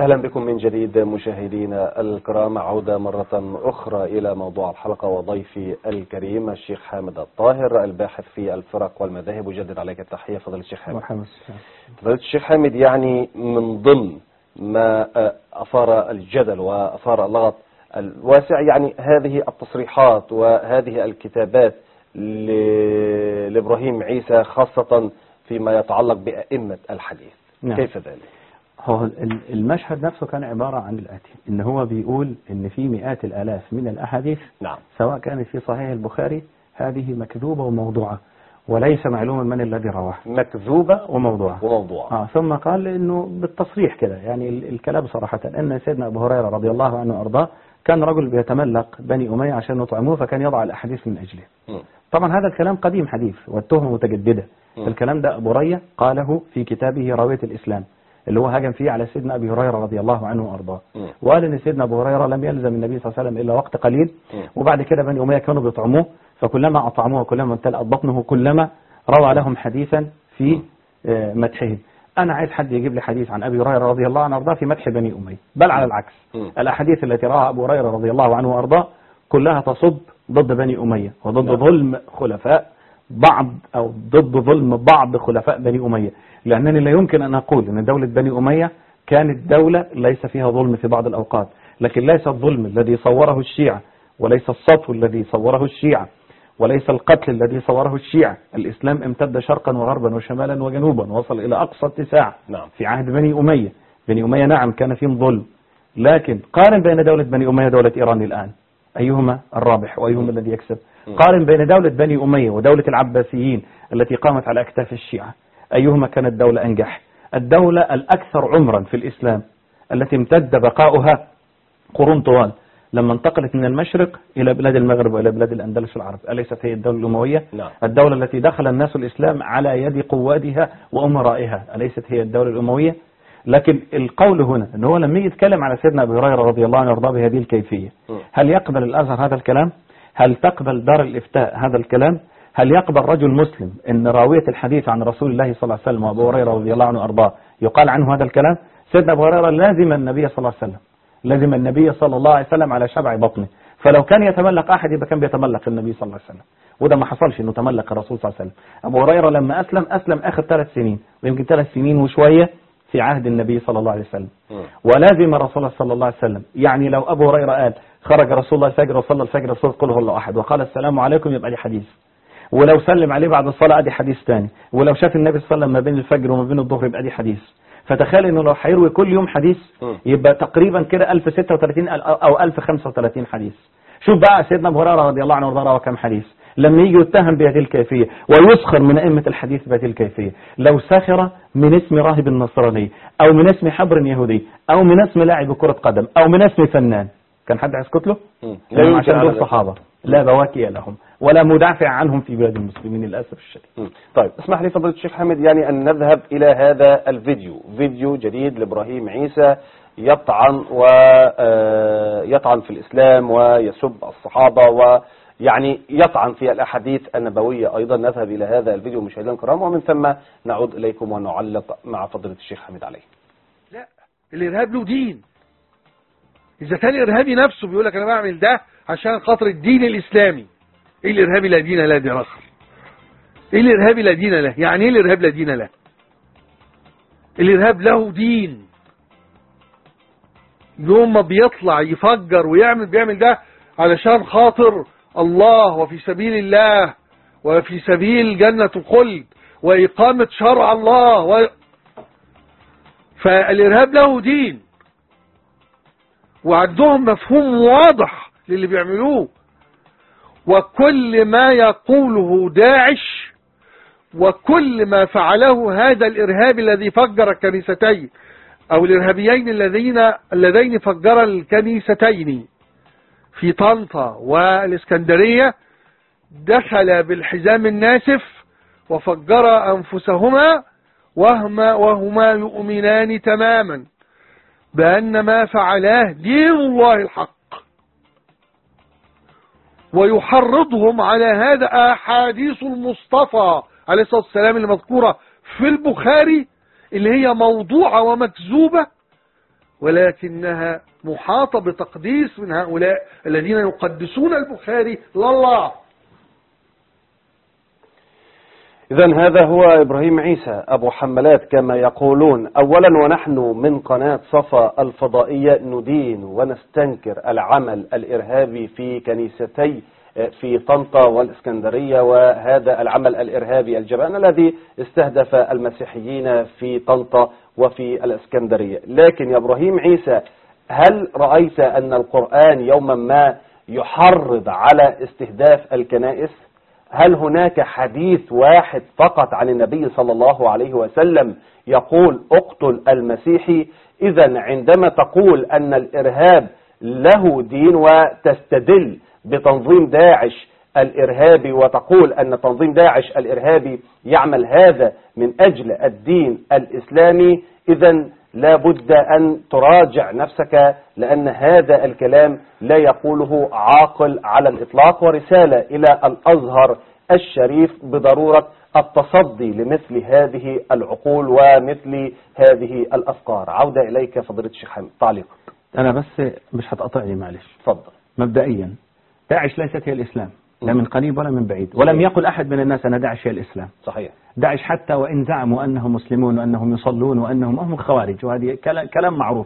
أهلا بكم من جديد مشاهدينا الكرام. عودة مرة أخرى إلى موضوع الحلقة وضيفي الكريم الشيخ حامد الطاهر الباحث في الفرق والمذاهب. أجدد عليك التحية فضيلة الشيخ حامد. فضيلة الشيخ حامد، يعني من ضمن ما أثار الجدل وأثار اللغط الواسع يعني هذه التصريحات وهذه الكتابات لإبراهيم عيسى، خاصة فيما يتعلق بأئمة الحديث. نعم. كيف ذلك؟ هو المشهد نفسه كان عبارة عن الآتي، إن هو بيقول إن في مئات الآلاف من الأحاديث، نعم، سواء كانت في صحيح البخاري هذه مكذوبة وموضوعة وليس معلوما من الذي رواها. مكذوبة وموضوعة. ثم قال إنه بالتصريح كده، يعني الكلام صراحة، أن سيدنا أبو هريرة رضي الله عنه وأرضاه كان رجل بيتملق بني أمية عشان يطعموه، فكان يضع الأحاديث من أجله. طبعا هذا الكلام قديم حديث والتهمة متجددة. الكلام ده أبو رية قاله في كتابه راوية الإسلام اللي هو هاجم فيه على سيدنا أبي هريرة رضي الله عنه وأرضاه، وقال إن سيدنا أبو هريرة لم يلزم النبي صلى الله عليه وسلم إلا وقت قليل، وبعد كده بني أمية كانوا بيطعموه، فكلما أطعموه كلما امتلأت بطنه كلما روى لهم حديثا في مدحه. أنا عايز حد يجيب لي حديث عن أبي هريرة رضي الله عنه وأرضاه في مدح بني أمية، بل على العكس، الأحاديث التي رواها أبو هريرة رضي الله عنه وأرضاه كلها تصب ضد بني أمية وضد ظلم خلفاء بعض، أو ضد ظلم بعض خلفاء بني أمية، لأنني لا يمكن أن أقول أن دولة بني أمية كانت دولة ليس فيها ظلم في بعض الأوقات، لكن ليس الظلم الذي صوره الشيعة، وليس السطو الذي صوره الشيعة، وليس القتل الذي صوره الشيعة. الإسلام امتد شرقا وغربا وشمالا وجنوبا، وصل إلى أقصى اتساع في عهد بني أمية. بني أمية نعم كان فيهم ظلم، لكن قارن بين دولة بني أمية ودولة إيران الآن، أيهما الرابح وأيهما الذي يكسب؟ قارن بين دولة بني أمية ودولة العباسيين التي قامت على أكتاف الشيعة، أيهما كانت دولة أنجح؟ الدولة الأكثر عمرا في الإسلام التي امتد بقاؤها قرون طوال، لما انتقلت من المشرق إلى بلاد المغرب وإلى بلاد الأندلس العرب، أليست هي الدولة الأموية؟ نعم. الدولة التي دخل الناس الإسلام على يد قوادها وأمرائها، أليست هي الدولة الأموية؟ لكن القول هنا أنه هو لما يتكلم على سيدنا أبي هريرة رضي الله عنه وارضاه بهذه الكيفية، هل يقبل الأزهر هذا الكلام؟ هل تقبل دار الإفتاء هذا الكلام؟ هل يقبل رجل مسلم أن راوية الحديث عن رسول الله صلى الله عليه وسلم وأبو هريرة رضي الله عنه وارضاه يقال عنه هذا الكلام؟ سيدنا أبو هريرة لازم النبي صلى الله عليه وسلم، لازم النبي صلى الله عليه وسلم على شبع بطنه، فلو كان يتملق أحد يبقى كان بيتملق النبي صلى الله عليه وسلم، وده ما حصلش إنه تملق الرسول صلى الله عليه وسلم. أبو هريرة لما أسلم آخر 3 سنين ويمكن 3 سنين وشوية في عهد النبي صلى الله عليه وسلم، ولازم رسول الله صلى الله عليه وسلم. يعني لو أبو هريرة قال خرج رسول الله الفجر وصلى الفجر بصوت قل هو الله أحد وقال السلام عليكم، يبقى دي حديث، ولو سلم عليه بعد الصلاة ادي حديث ثاني، ولو شاف النبي صلى الله عليه وسلم ما بين الفجر وما بين الظهر يبقى دي حديث. فتخيل انه لو هيروي كل يوم حديث يبقى تقريبا كده 1036 او 1035 حديث. شوف بقى سيدنا ابو هريره رضي الله عنه وارضاه كم حديث، لما يجي يتهم بهذه الكيفيه ويسخر من ائمه الحديث بهذه الكيفيه، لو سخر من اسم راهب نصراني او من اسم حبر يهودي او من اسم لاعب كره قدم او من اسم فنان، كان حد هيسكت له؟ لا، عشان دول صحابه لا بواكي لهم ولا مدافع عنهم في بلاد المسلمين للاسف الشديد. طيب اسمح لي فضيلة الشيخ حامد يعني ان نذهب الى هذا فيديو جديد لابراهيم عيسى يطعن في الاسلام ويسب الصحابه ويعني يطعن في الاحاديث النبويه ايضا. نذهب الى هذا الفيديو مشاهدينا الكرام ومن ثم نعود اليكم ونعلق مع فضيلة الشيخ حامد عليه. لا، الارهاب له دين. اذا كان الارهابي نفسه بيقول لك انا بعمل ده عشان خاطر الدين الاسلامي، ايه الارهابي لا دين له؟ دي رخر. ايه الارهابي لا دين له؟ يعني ايه الارهاب لا دين له؟ الارهاب له دين. يوم ما بيطلع يفجر بيعمل ده علشان خاطر الله وفي سبيل الله وفي سبيل جنة الخلد وإقامة شرع الله فالإرهاب له دين، وعندهم مفهوم واضح للي بيعملوه. وكل ما يقوله داعش وكل ما فعله هذا الإرهاب الذي فجر الكنيستين أو الإرهابيين اللذين فجر الكنيستين في طنطا والإسكندرية، دخل بالحزام الناسف وفجر أنفسهما وهما يؤمنان تماما بأن ما فعلاه دين الله الحق، ويحرضهم على هذا أحاديث المصطفى عليه الصلاة والسلام اللي مذكورة في البخاري اللي هي موضوعة ومكذوبة ولكنها محاطة بتقديس من هؤلاء الذين يقدسون البخاري لله. إذن هذا هو إبراهيم عيسى أبو حملات كما يقولون. أولا، ونحن من قناة صفا الفضائية ندين ونستنكر العمل الإرهابي في كنيستي في طنطا والإسكندرية، وهذا العمل الإرهابي الجبان الذي استهدف المسيحيين في طنطا وفي الإسكندرية. لكن يا إبراهيم عيسى، هل رأيت أن القرآن يوما ما يحرض على استهداف الكنائس؟ هل هناك حديث واحد فقط عن النبي صلى الله عليه وسلم يقول اقتل المسيحي؟ إذن عندما تقول أن الإرهاب له دين وتستدل بتنظيم داعش الإرهابي وتقول أن تنظيم داعش الإرهابي يعمل هذا من أجل الدين الإسلامي، إذن لا بد أن تراجع نفسك، لأن هذا الكلام لا يقوله عاقل على الإطلاق. ورسالة إلى الأزهر الشريف بضرورة التصدي لمثل هذه العقول ومثل هذه الأفكار. عودة إليك فضيلة الشيخ حامد، تعليق. أنا بس مش هتقطعني معلش. تفضل. مبدئيا داعش ليست هي الإسلام، لا من قريب ولا من بعيد، ولم يقل أحد من الناس أن داعش هي الإسلام. صحيح. داعش حتى وإن زعموا أنهم مسلمون وأنهم يصلون وأنهم هم خوارج، وهذه كلام معروف،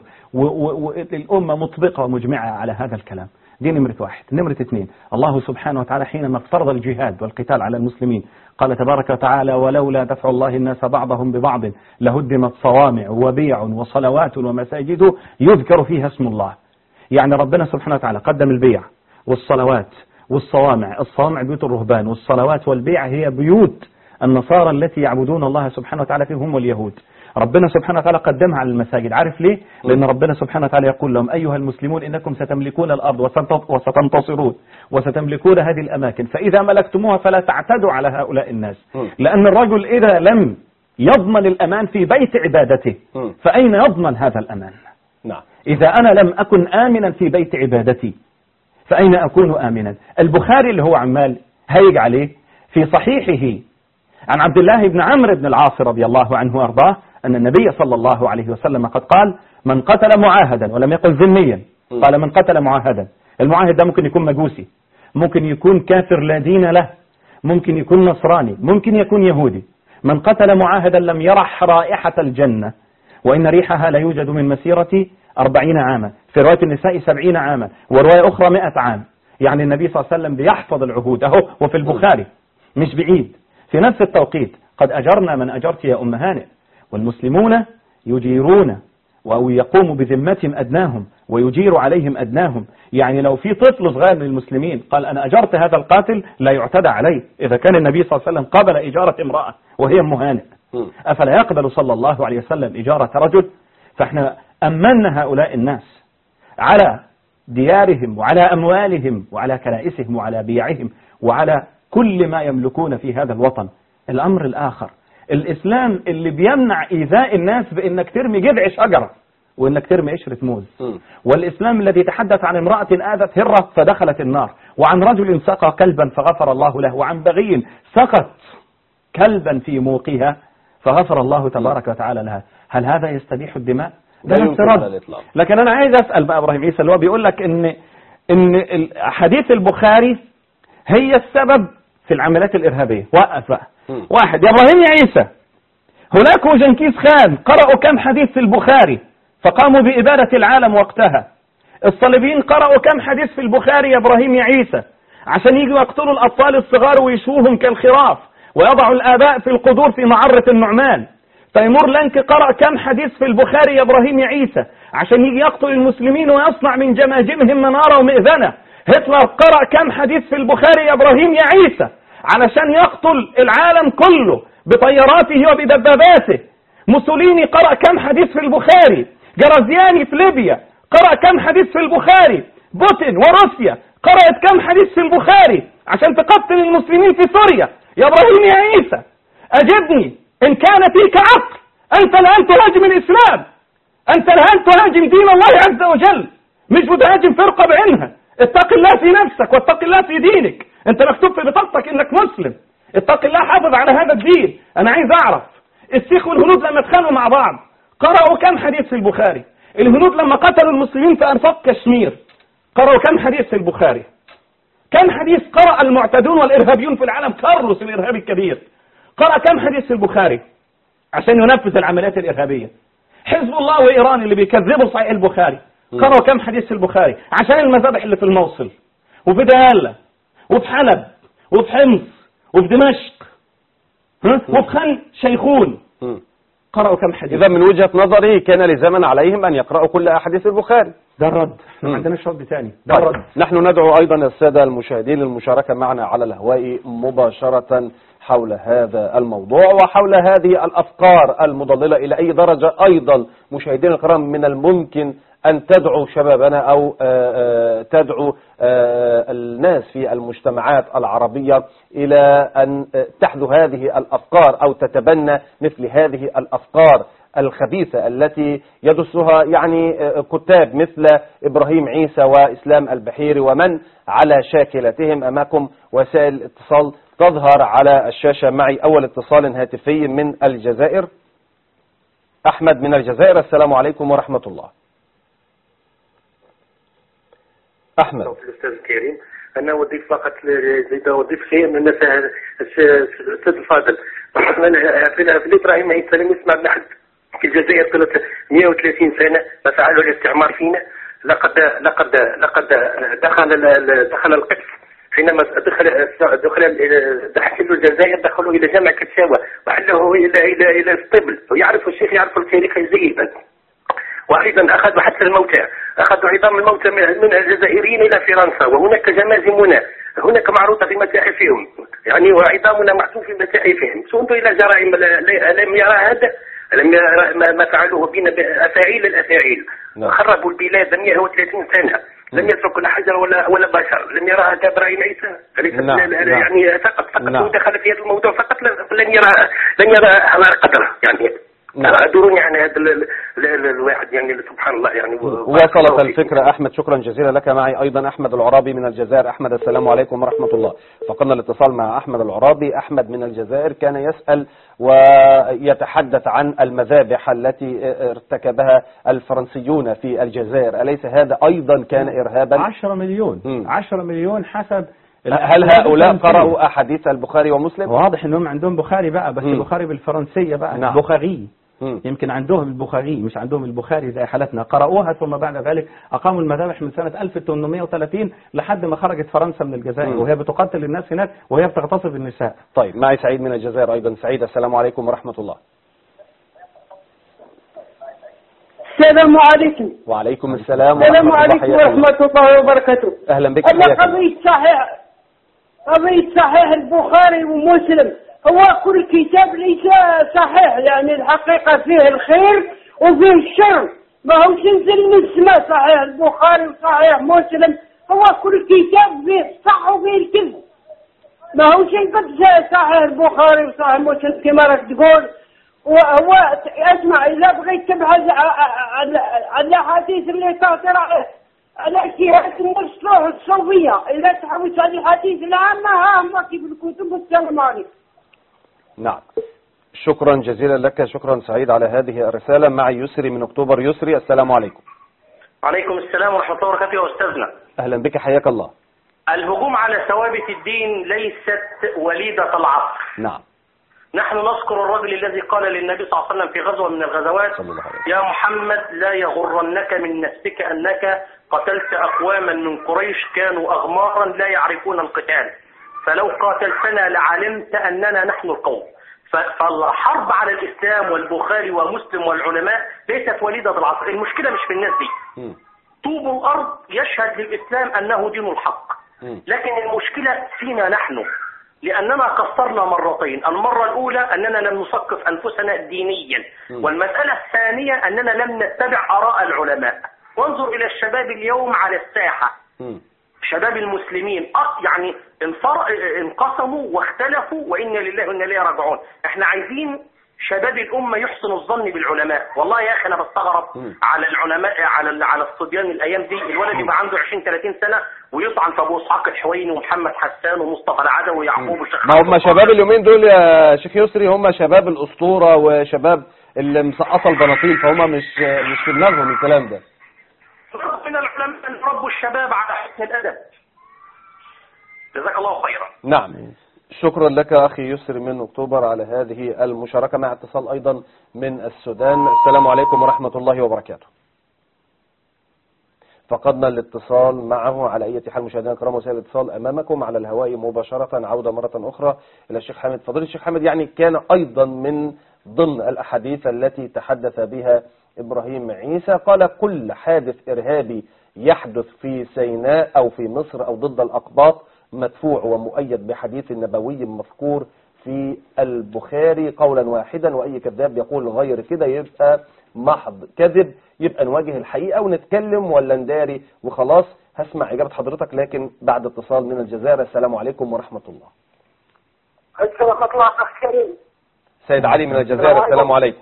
والأمة مطبقة ومجمعة على هذا الكلام. دي نمرة واحد. نمرة اثنين، الله سبحانه وتعالى حينما افترض الجهاد والقتال على المسلمين قال تبارك وتعالى ولولا دفع الله الناس بعضهم ببعض لهدمت صوامع وبيع وصلوات ومساجد يذكر فيها اسم الله. يعني ربنا سبحانه وتعالى قدم البيع والصلوات والصوامع. الصوامع بيوت الرهبان، والصلوات والبيع هي بيوت النصارى التي يعبدون الله سبحانه وتعالى فيهم واليهود. ربنا سبحانه وتعالى قدمها على المساجد. عارف ليه؟ لأن ربنا سبحانه وتعالى يقول لهم أيها المسلمون إنكم ستملكون الأرض وستنتصرون وستملكون هذه الأماكن، فإذا ملكتموها فلا تعتدوا على هؤلاء الناس. لأن الرجل إذا لم يضمن الأمان في بيت عبادته فأين يضمن هذا الأمان؟ نعم. إذا أنا لم أكن آمنا في بيت عبادتي فأين أكون آمنا؟ البخاري اللي هو عمال هيج عليه في صحيحه عن عبد الله بن عمرو بن العاص رضي الله عنه وأرضاه أن النبي صلى الله عليه وسلم قد قال من قتل معاهدا، ولم يقل ذميا، قال من قتل معاهدا. المعاهد ده ممكن يكون مجوسي، ممكن يكون كافر لا دين له، ممكن يكون نصراني، ممكن يكون يهودي. من قتل معاهدا لم يرح رائحة الجنة، وإن ريحها لا يوجد من مسيرة 40 عاما، في رواية النساء 70 عاما، ورواية أخرى 100 عام. يعني النبي صلى الله عليه وسلم بيحفظ العهود أهو، وفي البخاري مش بعيد في نفس التوقيت قد أجرنا من أجرت يا أم هانئ، والمسلمون يجيرون أو يقوم بذمتهم أدناهم ويجير عليهم أدناهم. يعني لو في طفل صغير من المسلمين قال أنا أجرت هذا القاتل لا يعتدى عليه. إذا كان النبي صلى الله عليه وسلم قبل إجارة امرأة وهي أم هانئ، أفلا يقبل صلى الله عليه وسلم إجارة رجل؟ فإحنا أمنا هؤلاء الناس على ديارهم وعلى أموالهم وعلى كنائسهم وعلى بيعهم وعلى كل ما يملكون في هذا الوطن. الأمر الآخر، الإسلام اللي بيمنع إيذاء الناس بأنك ترمي جذع شجرة وأنك ترمي قشرة موز، والإسلام الذي تحدث عن امرأة آذت هرة فدخلت النار، وعن رجل سقى كلبا فغفر الله له، وعن بغي سقت كلبا في موقها فغفر الله تبارك وتعالى لها. هل هذا يستبيح الدماء؟ ده نفس رد. لكن أنا عايز أسأل بقى إبراهيم عيسى اللي هو بيقول لك إن حديث البخاري هي السبب في العمليات الإرهابية. وقف بقى. واحد، يا إبراهيم عيسى هناك وجنكيز خان قرأوا كم حديث في البخاري فقاموا بإبادة العالم وقتها. الصليبيين قرأوا كم حديث في البخاري يا إبراهيم عيسى عشان يجوا يقتلوا الأطفال الصغار ويشوهم كالخراف ويضعوا الآباء في القدور في معرة النعمان. تيمور لانك قرأ كم حديث في البخاري يا إبراهيم عيسى عشان يجي يقتل المسلمين ويصنع من جماجمهم منارة ومئذنة. هتلر قرأ كم حديث في البخاري يا إبراهيم يا عيسى علشان يقتل العالم كله بطياراته وبدباباته. موسوليني قرأ كم حديث في البخاري. جرازياني في ليبيا قرأ كم حديث في البخاري. بوتين وروسيا قرأت كم حديث في البخاري عشان تقتل المسلمين في سوريا. يا إبراهيم يا عيسى أجبني، إن كان فيك عقل أنت الآن تهاجم الإسلام، أنت الآن تهاجم دين الله عز وجل، مش بتهاجم فرقة بعينها. اتق الله في نفسك واتق الله في دينك. انت مكتوب في بطاقتك انك مسلم، اتق الله حافظ على هذا الدين. انا عايز اعرف السيخ والهنود لما اتخانقوا مع بعض قرأوا كم حديث في البخاري؟ الهنود لما قتلوا المسلمين في أنفاق كشمير قرأوا كم حديث في البخاري؟ كم حديث قرأ المعتدون والإرهابيون في العالم؟ كارلوس الإرهابي الكبير قرأ كم حديث في البخاري عشان ينفذ العمليات الإرهابية؟ حزب الله وإيران اللي بيكذبوا صحيح البخاري قرأوا كم حديث في البخاري عشان المذابح اللي في الموصل وفي دهالة وفي حلب وفي حمص وفي دمشق وفي خان شيخون؟ قرأوا كم حديث؟ إذا من وجهة نظري كان لزاما عليهم أن يقرأوا كل أحاديث البخاري. ده الرد. احنا ما عندناش رد ثاني. ده الرد. نحن ندعو أيضا السادة المشاهدين للمشاركة معنا على الهواء مباشرة حول هذا الموضوع وحول هذه الأفكار المضللة. إلى أي درجة أيضا مشاهدين الكرام من الممكن أن تدعو شبابنا أو تدعو الناس في المجتمعات العربية إلى أن تحذو هذه الأفكار أو تتبنى مثل هذه الأفكار الخبيثة التي يدسها يعني كتاب مثل إبراهيم عيسى وإسلام البحيري ومن على شاكلتهم؟ أمامكم وسائل الاتصال تظهر على الشاشة. معي أول اتصال هاتفي من الجزائر. أحمد من الجزائر، السلام عليكم ورحمة الله. أحمد. الأستاذ الكريم، أنا أضيف فقط زيد أضيف شيء من الأستاذ الفاضل. في إبراهيم عيسى لم يسمع بأحد في الجزائر طيلة 130 سنة ما فعله الاستعمار فينا. لقد دخل القدس حينما دخلوا الجزائر، دخلوا إلى جامع كتشاوة وحله إلى الطبل، ويعرف الشيخ يعرف التاريخ جيدا. وأيضا أخذوا حتى الموتى، أخذوا عظام الموتى من الجزائريين إلى فرنسا، وهناك جمازمنا هناك معروضة في متاحفهم، يعني وعظامنا محطوط في متاحفهم. انظروا إلى جرائم لم يرى هذا، لم يرى ما فعلوه بنا أفاعيل الأفاعيل. خربوا البلاد 130 سنة، لم يتركوا لا حجر ولا بشر. لم يرى هذا إبراهيم عيسى؟ يعني فقط دخل في هذا الموضوع فقط، لن يرى قدره يعني. أدروني عن هذا الواحد يعني سبحان الله يعني. وصلت الفكرة أحمد، شكرا جزيلا لك. معي أيضا أحمد العرابي من الجزائر. أحمد السلام عليكم ورحمة الله. فقدنا الاتصال مع أحمد العرابي. أحمد من الجزائر كان يسأل ويتحدث عن المذابح التي ارتكبها الفرنسيون في الجزائر، أليس هذا أيضا كان إرهابا؟ 10 مليون 10 مليون حسب. هل هؤلاء قرأوا أحاديث البخاري ومسلم؟ واضح أنهم عندهم بخاري بقى، بس البخاري بالفرنسية بقى. نعم. بخاري يمكن عندهم البخاري مش عندهم البخاري زي حالتنا، قرأوها ثم بعد ذلك أقاموا المذابح من سنة 1830 لحد ما خرجت فرنسا من الجزائر وهي بتقتل الناس هناك وهي بتغتصب النساء. طيب معي سعيد من الجزائر أيضا. سعيد السلام عليكم ورحمة الله. السلام عليكم. وعليكم السلام ورحمة الله وبركاته. أهلا بك. قضية صحيح البخاري ومسلم، هو كل كتاب ليس صحيح، يعني الحقيقة فيه الخير وفيه الشر، ما هوش ينزل من السماء صحيح البخاري وصحيح مسلم، هو كل كتاب فيه الصح وفيه الكذب، ما هوش ينقد صحيح البخاري وصحيح مسلم كما راك تقول. وهو اسمع، إذا بغيت تبحث عن الأحاديث اللي تعطي على شيء المصلوح الصوفية، إذا تحوس على الحديث العامة ها هم في الكتب. والسلام عليكم. نعم، شكرا جزيلا لك. شكرا سعيد على هذه الرسالة. معي يسري من أكتوبر. يسري السلام عليكم. عليكم السلام ورحمة الله وبركاته يا أستاذنا. أهلا بك، حياك الله. الهجوم على ثوابت الدين ليست وليدة العصر. نعم. نحن نذكر الرجل الذي قال للنبي صلى الله عليه وسلم في غزوة من الغزوات: يا محمد لا يغرنك من نفسك أنك قتلت أقواما من قريش كانوا أغمارا لا يعرفون القتال، فلو قاتلتنا لعلمت أننا نحن القوم. فالحرب على الإسلام والبخاري ومسلم والعلماء ليست وليدة العصر. المشكلة مش في الناس دي. طوب الأرض يشهد للإسلام أنه دين الحق، لكن المشكلة فينا نحن، لأننا قصرنا مرتين. المرة الأولى أننا لم نثقف أنفسنا دينيا، والمسألة الثانية أننا لم نتبع آراء العلماء. وانظر إلى الشباب اليوم على الساحة، شباب المسلمين يعني انقسموا واختلفوا، وإنا لله وإنا إليه راجعون. احنا عايزين شباب الأمة يحسن الظن بالعلماء. والله يا أخي أنا بستغرب على العلماء، على الصبيان الأيام دي. الولد يبقى عنده 20-30 سنة ويطعن في أبو إسحاق الحويني ومحمد حسان ومصطفى العدوي ويعقوب الشيخ. ما هم شباب اليومين دول يا شيخ يسري هم شباب الأسطورة وشباب اللي مسقطه البناطيل، فهم مش في دماغهم الكلام ده. من العلماء أن ربوا الشباب على حسن الأدب. جزاك الله خيرا. نعم، شكرا لك أخي يسري من أكتوبر على هذه المشاركة. مع اتصال أيضا من السودان. السلام عليكم ورحمة الله وبركاته. فقدنا الاتصال معه. على أي حال مشاهدينا الكرام، وسائل الاتصال أمامكم على الهواء مباشرة. عودة مرة أخرى إلى الشيخ حامد. فضيلة الشيخ حامد، يعني كان أيضا من ضمن الأحاديث التي تحدث بها إبراهيم عيسى، قال كل حادث إرهابي يحدث في سيناء أو في مصر أو ضد الأقباط مدفوع ومؤيد بحديث نبوي مذكور في البخاري قولا واحدا، وأي كذاب يقول غير كده يبقى محض كذب. يبقى نواجه الحقيقة ونتكلم ولا نداري وخلاص؟ هسمع إجابة حضرتك لكن بعد اتصال من الجزائر. السلام عليكم ورحمة الله. السلام ورحمة الله أخ كريم. سيد علي من الجزائر. السلام عليكم.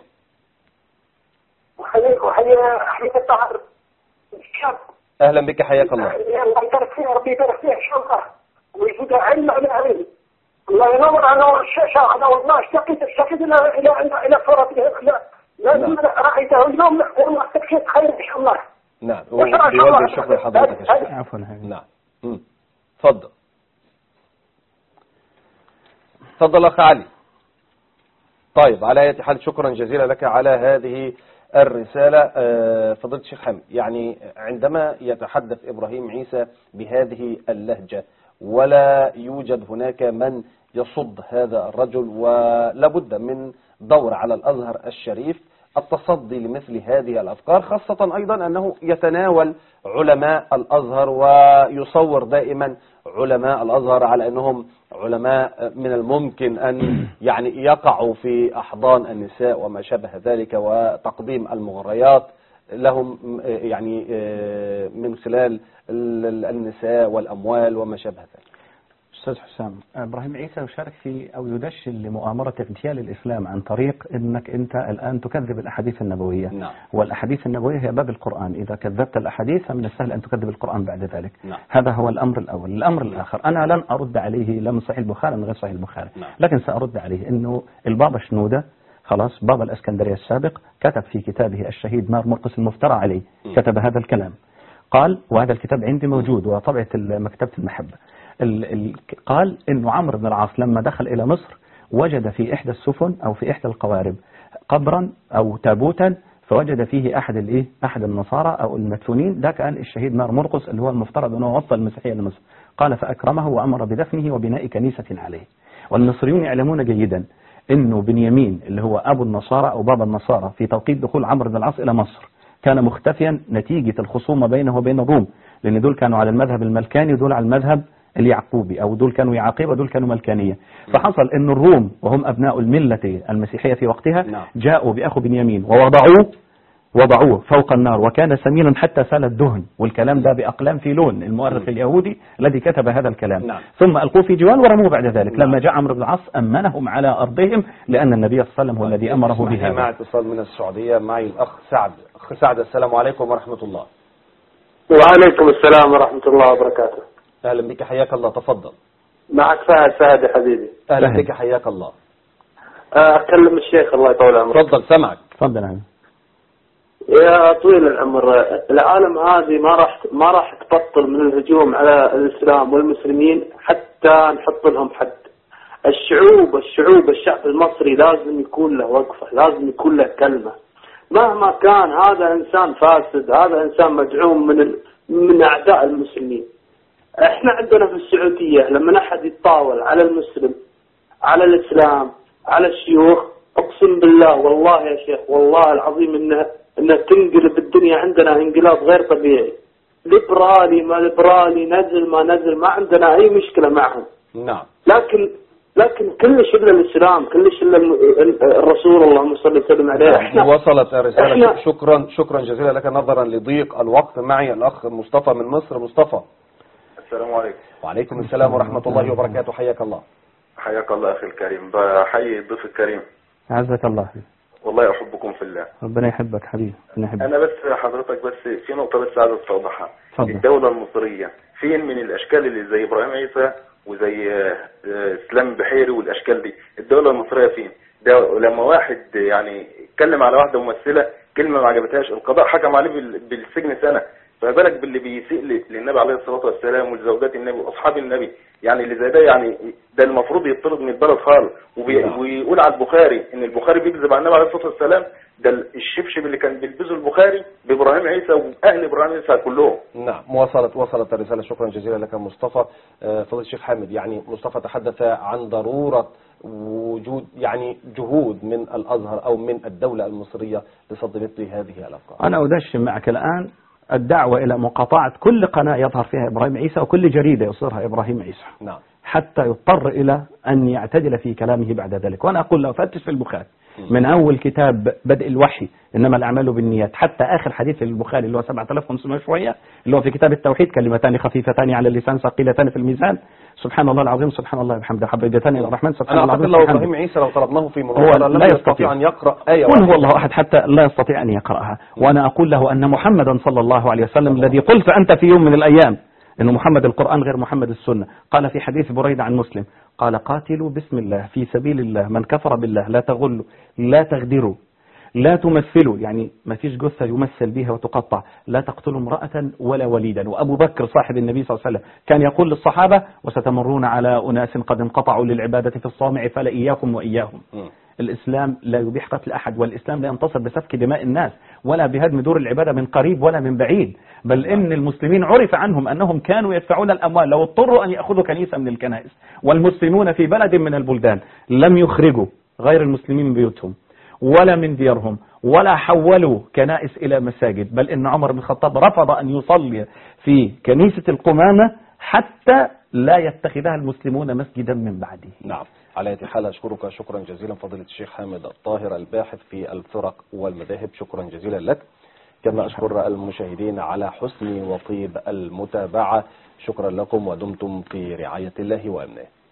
وحياك الطاهر. أهلا بك، حياك الله. الله يبارك فيك، ربي يبارك فيك إن شاء الله ويزيد علم على علم. الله ينور على الشاشة. أنا والله اشتقيت إلى صورة لازم رأيته اليوم. والله تكفيك خير إن شاء الله. نعم، وبيوجه الشكر لحضرتك يا شيخ. عفوا. نعم، تفضل. تفضل أخ علي. طيب، على أي حال شكرا جزيلا لك على هذه الرسالة. فضيلة الشيخ حامد، يعني عندما يتحدث إبراهيم عيسى بهذه اللهجة ولا يوجد هناك من يصد هذا الرجل، ولابد من دور على الأزهر الشريف التصدي لمثل هذه الأفكار، خاصة أيضا أنه يتناول علماء الأزهر ويصور دائما علماء الأزهر على أنهم علماء من الممكن أن يعني يقعوا في أحضان النساء وما شابه ذلك، وتقديم المغريات لهم يعني من خلال النساء والأموال وما شابه ذلك. أستاذ حسام، إبراهيم عيسى يشارك في أو يدشن لمؤامرة اغتيال الإسلام عن طريق أنك أنت الآن تكذب الأحاديث النبوية. نعم. والأحاديث النبوية هي باب القرآن، إذا كذبت الأحاديث فمن السهل أن تكذب القرآن بعد ذلك. نعم. هذا هو الأمر الأول. الأمر الآخر، أنا لن أرد عليه لا من صحيح البخاري من غير صحيح البخاري. نعم. لكن سأرد عليه أنه البابا شنودة خلاص، بابا الأسكندرية السابق، كتب في كتابه الشهيد مار مرقس المفترى عليه، كتب هذا الكلام. قال، وهذا الكتاب عندي موجود وطبعة مكتبة المحبة، قال إنه عمرو بن العاص لما دخل إلى مصر وجد في إحدى السفن أو في إحدى القوارب قبرا أو تابوتا، فوجد فيه أحد النصارى أو المدفونين، ده كان الشهيد مار مرقس اللي هو المفترض أنه وصل المسيحية لمصر. قال فأكرمه وأمر بدفنه وبناء كنيسة عليه. والمصريون يعلمون جيدا إنه بنيامين اللي هو أبو النصارى أو بابا النصارى في توقيت دخول عمرو بن العاص إلى مصر كان مختفيا نتيجة الخصومة بينه وبين الروم، لأن دول كانوا على المذهب الملكاني ودول على المذهب اليعقوبي، أو دول كانوا يعاقبة ودول كانوا ملكانية. فحصل أن الروم وهم أبناء الملة المسيحية في وقتها جاءوا بأخو بنيامين ووضعوه فوق النار وكان سمينا حتى سال الدهن، والكلام ده بأقلام فيلون المؤرخ اليهودي الذي كتب هذا الكلام. ثم ألقوه في جوال ورموه بعد ذلك. لما جاء عمرو بن العاص أمنهم على أرضهم لأن النبي صلى الله عليه وسلم هو الذي أمره بهذا. مع اتصال من السعودية معي الأخ سعد. أخ سعد، السلام عليكم ورحمة الله. وعليكم السلام ورحمة الله وبركاته. أهلا بك، حياك الله. تفضل. معك فهد يا حبيبي. أهلا بك، حياك الله. أكلم الشيخ الله يطول عمرك. تفضل، سمعك. تفضل. يا طويل العمر، العالم هذه ما راح تبطل من الهجوم على الإسلام والمسلمين حتى نحط لهم حد. الشعب المصري لازم يكون له وقفة، لازم يكون له كلمة. مهما كان هذا إنسان فاسد، هذا إنسان مدعوم من أعداء المسلمين. احنا عندنا في السعودية لما أحد يتطاول على المسلم، على الإسلام، على الشيوخ، أقسم بالله والله يا شيخ والله العظيم إنها تنقلب الدنيا عندنا انقلاب غير طبيعي. ليبرالي ما ليبرالي، نزل ما نزل، ما عندنا أي مشكلة معهم. نعم. لكن كلش إلا الإسلام، كلش إلا الرسول اللهم صل وسلم عليه. وصلت الرسالة. شكرا جزيلا لك. نظرا لضيق الوقت معي الأخ مصطفى من مصر. مصطفى. السلام عليكم. وعليكم السلام ورحمة الله وبركاته. حياك الله. حياك الله أخي الكريم. بحيي الضيف الكريم. عزك الله. والله أحبكم في الله. ربنا يحبك حبيبي. أنا بس حضرتك بس في نقطة بس عايز أوضحها. الدولة المصرية فين من الأشكال اللي زي إبراهيم عيسى وزي إسلام بحيري والأشكال دي؟ الدولة المصرية فين؟ ده لما واحد يعني اتكلم على واحدة ممثلة كلمة ما عجبتهاش القضاء حكم عليه بالسجن سنة، فما بالك باللي بيسيء للنبي عليه الصلاة والسلام ولزوجات النبي واصحاب النبي. يعني اللي زي ده يعني ده المفروض يطرد من البلد خالص. ويقول على البخاري ان البخاري بيكذب على النبي عليه الصلاة والسلام، ده الشبشب اللي كان بيلبسه البخاري بإبراهيم عيسى واهل ابراهيم عيسى كلهم. نعم، وصلت الرسالة. شكرا جزيلا لك مصطفى. فضيلة الشيخ حامد، يعني مصطفى تحدث عن ضرورة وجود يعني جهود من الأزهر أو من الدولة المصرية لصد مثل هذه الأفكار. أنا أدشن معك الآن الدعوة إلى مقاطعة كل قناة يظهر فيها إبراهيم عيسى وكل جريدة يصيرها إبراهيم عيسى. نعم. حتى يضطر إلى أن يعتدل في كلامه بعد ذلك. وأنا أقول له فتش في البخاري من أول كتاب بدء الوحي إنما الأعمال بالنيات حتى آخر حديث في البخاري اللي هو 7500 شوية، اللي هو في كتاب التوحيد، كلمتان خفيفتان على اللسان ثقيلتان في الميزان، سبحان الله العظيم سبحان الله وبحمده، حبيبتان إلى الرحمن سبحان الله العظيم. أنا أعتقد لو إبراهيم عيسى لو طلبناه في مناظرة لا يستطيع أن يقرأ آية قل هو الله أحد حتى لا يستطيع أن يقرأها. وأنا أقول له أن محمدا صلى الله عليه وسلم الذي قلت أنت في يوم من الأيام إنه محمد القرآن غير محمد السنة، قال في حديث بريدة عن مسلم قال قاتلوا بسم الله في سبيل الله من كفر بالله، لا تغلوا لا تغدروا لا تمثلوا، يعني ما فيش جثة يمثل بها وتقطع، لا تقتلوا امرأة ولا وليدا. وأبو بكر صاحب النبي صلى الله عليه وسلم كان يقول للصحابة وستمرون على أناس قد انقطعوا للعبادة في الصومع فلا إياكم وإياهم. الإسلام لا يبيح قتل أحد، والإسلام لا ينتصر بسفك دماء الناس ولا بهدم دور العبادة من قريب ولا من بعيد، بل إن المسلمين عرف عنهم أنهم كانوا يدفعون الأموال لو اضطروا أن يأخذوا كنيسة من الكنائس، والمسلمون في بلد من البلدان لم يخرجوا غير المسلمين من بيوتهم ولا من ديارهم ولا حولوا كنائس إلى مساجد، بل إن عمر بن الخطاب رفض أن يصلي في كنيسة القمامة حتى لا يتخذها المسلمون مسجدا من بعده. نعم، على أي حال أشكرك شكرا جزيلا فضيلة الشيخ حامد الطاهر الباحث في الفرق والمذاهب، شكرا جزيلا لك. كما أشكر المشاهدين على حسن وطيب المتابعة، شكرا لكم ودمتم في رعاية الله وأمنه.